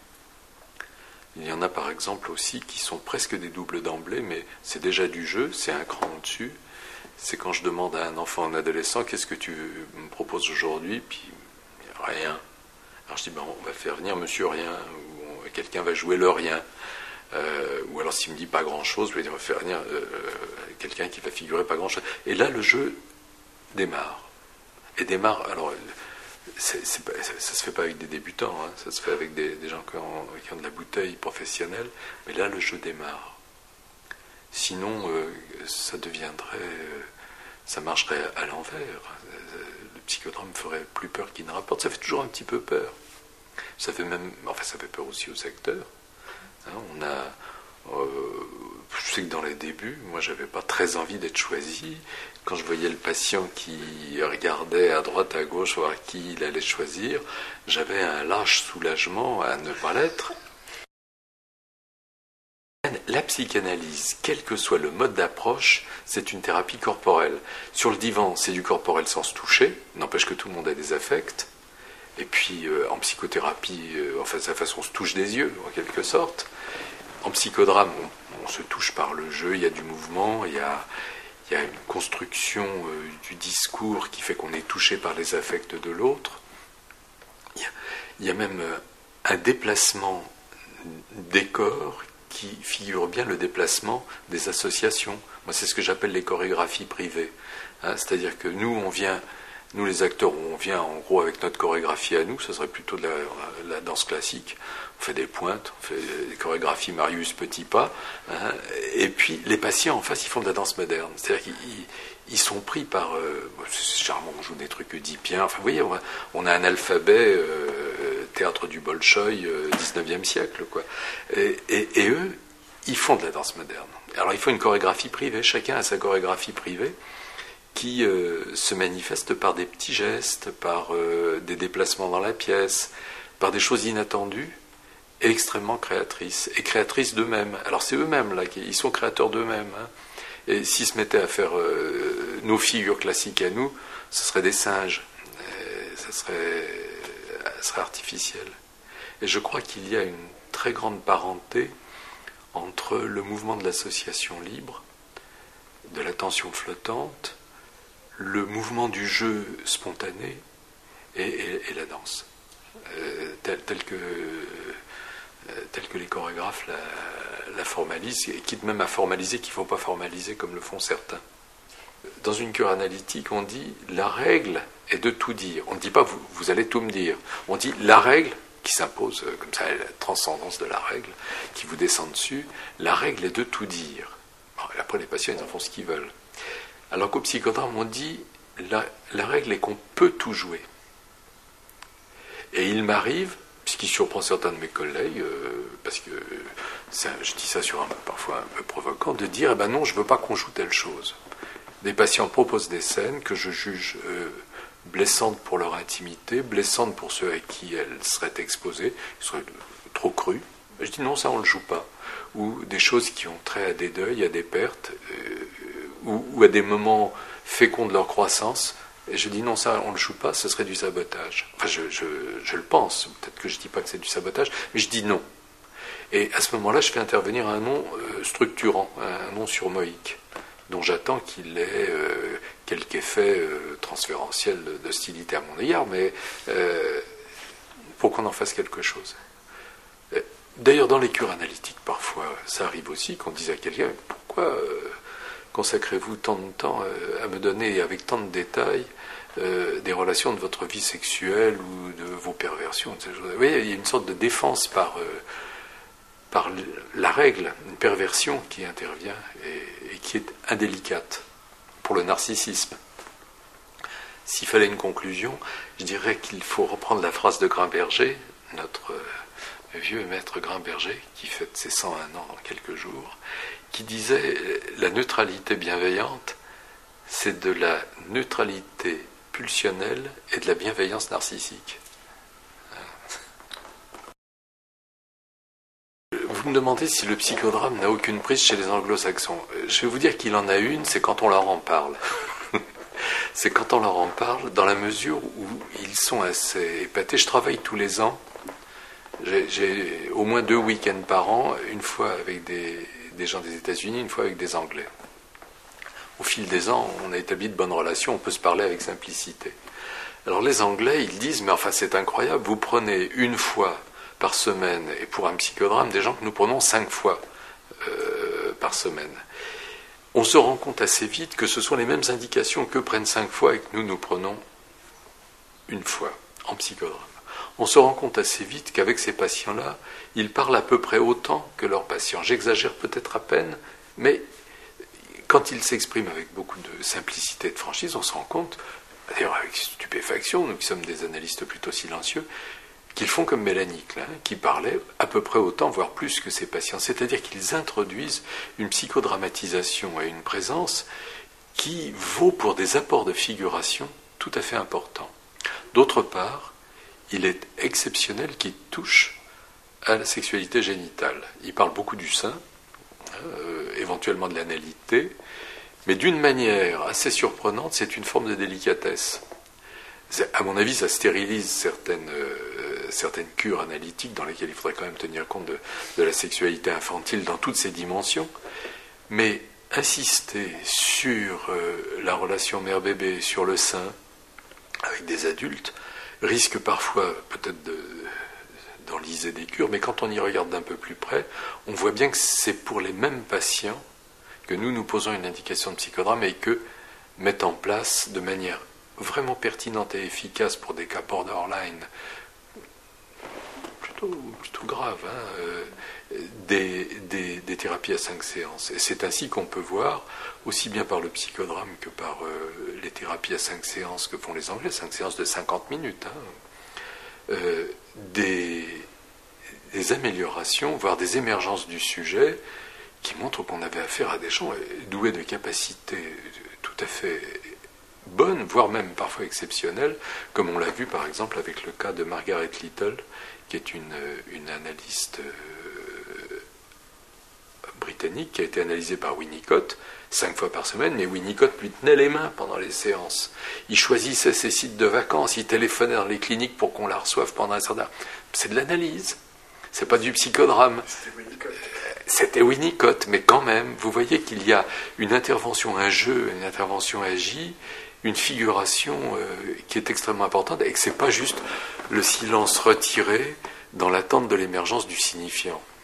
Il y en a par exemple aussi qui sont presque des doubles d'emblée, mais c'est déjà du jeu, c'est un cran au-dessus. C'est quand je demande à un enfant, un adolescent, qu'est-ce que tu me proposes aujourd'hui, puis rien. Alors je dis, ben, on va faire venir monsieur rien, ou on, quelqu'un va jouer le rien. Euh, ou alors s'il me dit pas grand-chose, je vais dire, on va faire venir euh, quelqu'un qui va figurer pas grand-chose. Et là, le jeu démarre. Et démarre, alors... C'est, c'est pas, ça ne se fait pas avec des débutants, hein, ça se fait avec des, des gens qui ont, qui ont de la bouteille professionnelle, mais là le jeu démarre. Sinon, euh, ça deviendrait, euh, ça marcherait à l'envers. Le psychodrame ferait plus peur qu'il ne rapporte. Ça fait toujours un petit peu peur. Ça fait même, enfin, ça fait peur aussi aux acteurs. Hein, on a, euh, je sais que dans les débuts, moi, j'avais pas très envie d'être choisi. Quand je voyais le patient qui regardait à droite, à gauche, voir qui il allait choisir, j'avais un lâche soulagement à ne pas l'être. La psychanalyse, quel que soit le mode d'approche, c'est une thérapie corporelle. Sur le divan, c'est du corporel sans se toucher, n'empêche que tout le monde a des affects. Et puis, euh, en psychothérapie, euh, enfin, sa façon, on se touche des yeux, en quelque sorte. En psychodrame, on, on se touche par le jeu, il y a du mouvement, il y a... Il y a une construction euh, du discours qui fait qu'on est touché par les affects de l'autre. Il y a, il y a même euh, un déplacement des corps qui figure bien le déplacement des associations. Moi, c'est ce que j'appelle les chorégraphies privées. Hein, c'est-à-dire que nous, on vient, nous les acteurs, on vient en gros avec notre chorégraphie à nous, ce serait plutôt de la, la danse classique. On fait des pointes, on fait des chorégraphies Marius Petit Pas, hein, et puis les patients en face, ils font de la danse moderne. C'est-à-dire qu'ils ils sont pris par... Euh, c'est charmant, on joue des trucs oedipiens. Enfin, vous voyez, on a, on a un alphabet, euh, théâtre du Bolchoï, euh, dix-neuvième siècle, quoi. Et, et, et eux, ils font de la danse moderne. Alors, il faut une chorégraphie privée. Chacun a sa chorégraphie privée qui euh, se manifeste par des petits gestes, par euh, des déplacements dans la pièce, par des choses inattendues, extrêmement créatrices, et créatrices d'eux-mêmes. Alors c'est eux-mêmes, là, ils sont créateurs d'eux-mêmes. Hein. Et s'ils se mettaient à faire euh, nos figures classiques à nous, ce serait des singes. Et ça serait, ça serait artificiel. Et je crois qu'il y a une très grande parenté entre le mouvement de l'association libre, de l'attention flottante, le mouvement du jeu spontané et, et, et la danse, euh, tel, tel, que, euh, tel que les chorégraphes la, la formalisent, et quitte même à formaliser qu'il ne faut pas formaliser comme le font certains. Dans une cure analytique, on dit la règle est de tout dire. On ne dit pas vous, vous allez tout me dire. On dit la règle qui s'impose, comme ça, la transcendance de la règle qui vous descend dessus, la règle est de tout dire. Bon, après, les patients, ils en font ce qu'ils veulent. Alors qu'au psychodrame, on dit la, la règle est qu'on peut tout jouer. Et il m'arrive, ce qui surprend certains de mes collègues, euh, parce que ça, je dis ça sur un parfois un peu provocant, de dire eh ben non, je ne veux pas qu'on joue telle chose. Des patients proposent des scènes que je juge euh, blessantes pour leur intimité, blessantes pour ceux à qui elles seraient exposées, qui seraient trop crues. Je dis non, ça on ne le joue pas. Ou des choses qui ont trait à des deuils, à des pertes, euh, ou, ou à des moments féconds de leur croissance. Et je dis non, ça on ne le joue pas, ce serait du sabotage. Enfin, je, je, je le pense, peut-être que je ne dis pas que c'est du sabotage, mais je dis non. Et à ce moment-là, je fais intervenir un nom euh, structurant, un nom surmoïque, dont j'attends qu'il ait euh, quelque effet euh, transférentiel d'hostilité à mon égard, mais euh, pour qu'on en fasse quelque chose. D'ailleurs, dans les cures analytiques, parfois, ça arrive aussi qu'on dise à quelqu'un « Pourquoi euh, consacrez-vous tant de temps euh, à me donner avec tant de détails euh, des relations de votre vie sexuelle ou de vos perversions ?» Vous voyez, il y a une sorte de défense par, euh, par la règle, une perversion qui intervient et, et qui est indélicate pour le narcissisme. S'il fallait une conclusion, je dirais qu'il faut reprendre la phrase de Grimberger, notre... Euh, vieux maître Grimberger, qui fête ses cent un ans dans quelques jours, qui disait « La neutralité bienveillante, c'est de la neutralité pulsionnelle et de la bienveillance narcissique. » Vous me demandez si le psychodrame n'a aucune prise chez les anglo-saxons. Je vais vous dire qu'il en a une, c'est quand on leur en parle. C'est quand on leur en parle, dans la mesure où ils sont assez épatés. Je travaille tous les ans. J'ai, j'ai au moins deux week-ends par an, une fois avec des, des gens des États-Unis, une fois avec des Anglais. Au fil des ans, on a établi de bonnes relations, on peut se parler avec simplicité. Alors les Anglais, ils disent, mais enfin c'est incroyable, vous prenez une fois par semaine, et pour un psychodrame, des gens que nous prenons cinq fois euh, par semaine. On se rend compte assez vite que ce sont les mêmes indications que prennent cinq fois et que nous, nous prenons une fois en psychodrame. On se rend compte assez vite qu'avec ces patients-là, ils parlent à peu près autant que leurs patients. J'exagère peut-être à peine, mais quand ils s'expriment avec beaucoup de simplicité et de franchise, on se rend compte, d'ailleurs avec stupéfaction, nous qui sommes des analystes plutôt silencieux, qu'ils font comme Mélanie Klein, qui parlait à peu près autant, voire plus que ses patients. C'est-à-dire qu'ils introduisent une psychodramatisation et une présence qui vaut pour des apports de figuration tout à fait importants. D'autre part, il est exceptionnel qu'il touche à la sexualité génitale. Il parle beaucoup du sein, euh, éventuellement de l'analité, mais d'une manière assez surprenante, c'est une forme de délicatesse. C'est, à mon avis, ça stérilise certaines, euh, certaines cures analytiques dans lesquelles il faudrait quand même tenir compte de, de la sexualité infantile dans toutes ses dimensions, mais insister sur euh, la relation mère-bébé, sur le sein, avec des adultes, risque parfois peut-être de, d'enliser des cures, mais quand on y regarde d'un peu plus près, on voit bien que c'est pour les mêmes patients que nous nous posons une indication de psychodrame et que mettent en place de manière vraiment pertinente et efficace pour des cas borderline plutôt, plutôt graves, hein, euh, des, des, des thérapies à cinq séances. Et c'est ainsi qu'on peut voir, aussi bien par le psychodrame que par euh, les thérapies à cinq séances que font les Anglais, cinq séances de cinquante minutes, hein, euh, des, des améliorations, voire des émergences du sujet qui montrent qu'on avait affaire à des gens doués de capacités tout à fait bonnes, voire même parfois exceptionnelles, comme on l'a vu par exemple avec le cas de Margaret Little, qui est une, une analyste euh, britannique, qui a été analysée par Winnicott, cinq fois par semaine, mais Winnicott lui tenait les mains pendant les séances. Il choisissait ses sites de vacances, il téléphonait dans les cliniques pour qu'on la reçoive pendant un certain temps. C'est de l'analyse, c'est pas du psychodrame. C'était Winnicott. C'était Winnicott, mais quand même, vous voyez qu'il y a une intervention, un jeu, une intervention agie, une figuration euh, qui est extrêmement importante, et que c'est pas juste le silence retiré dans l'attente de l'émergence du signifiant.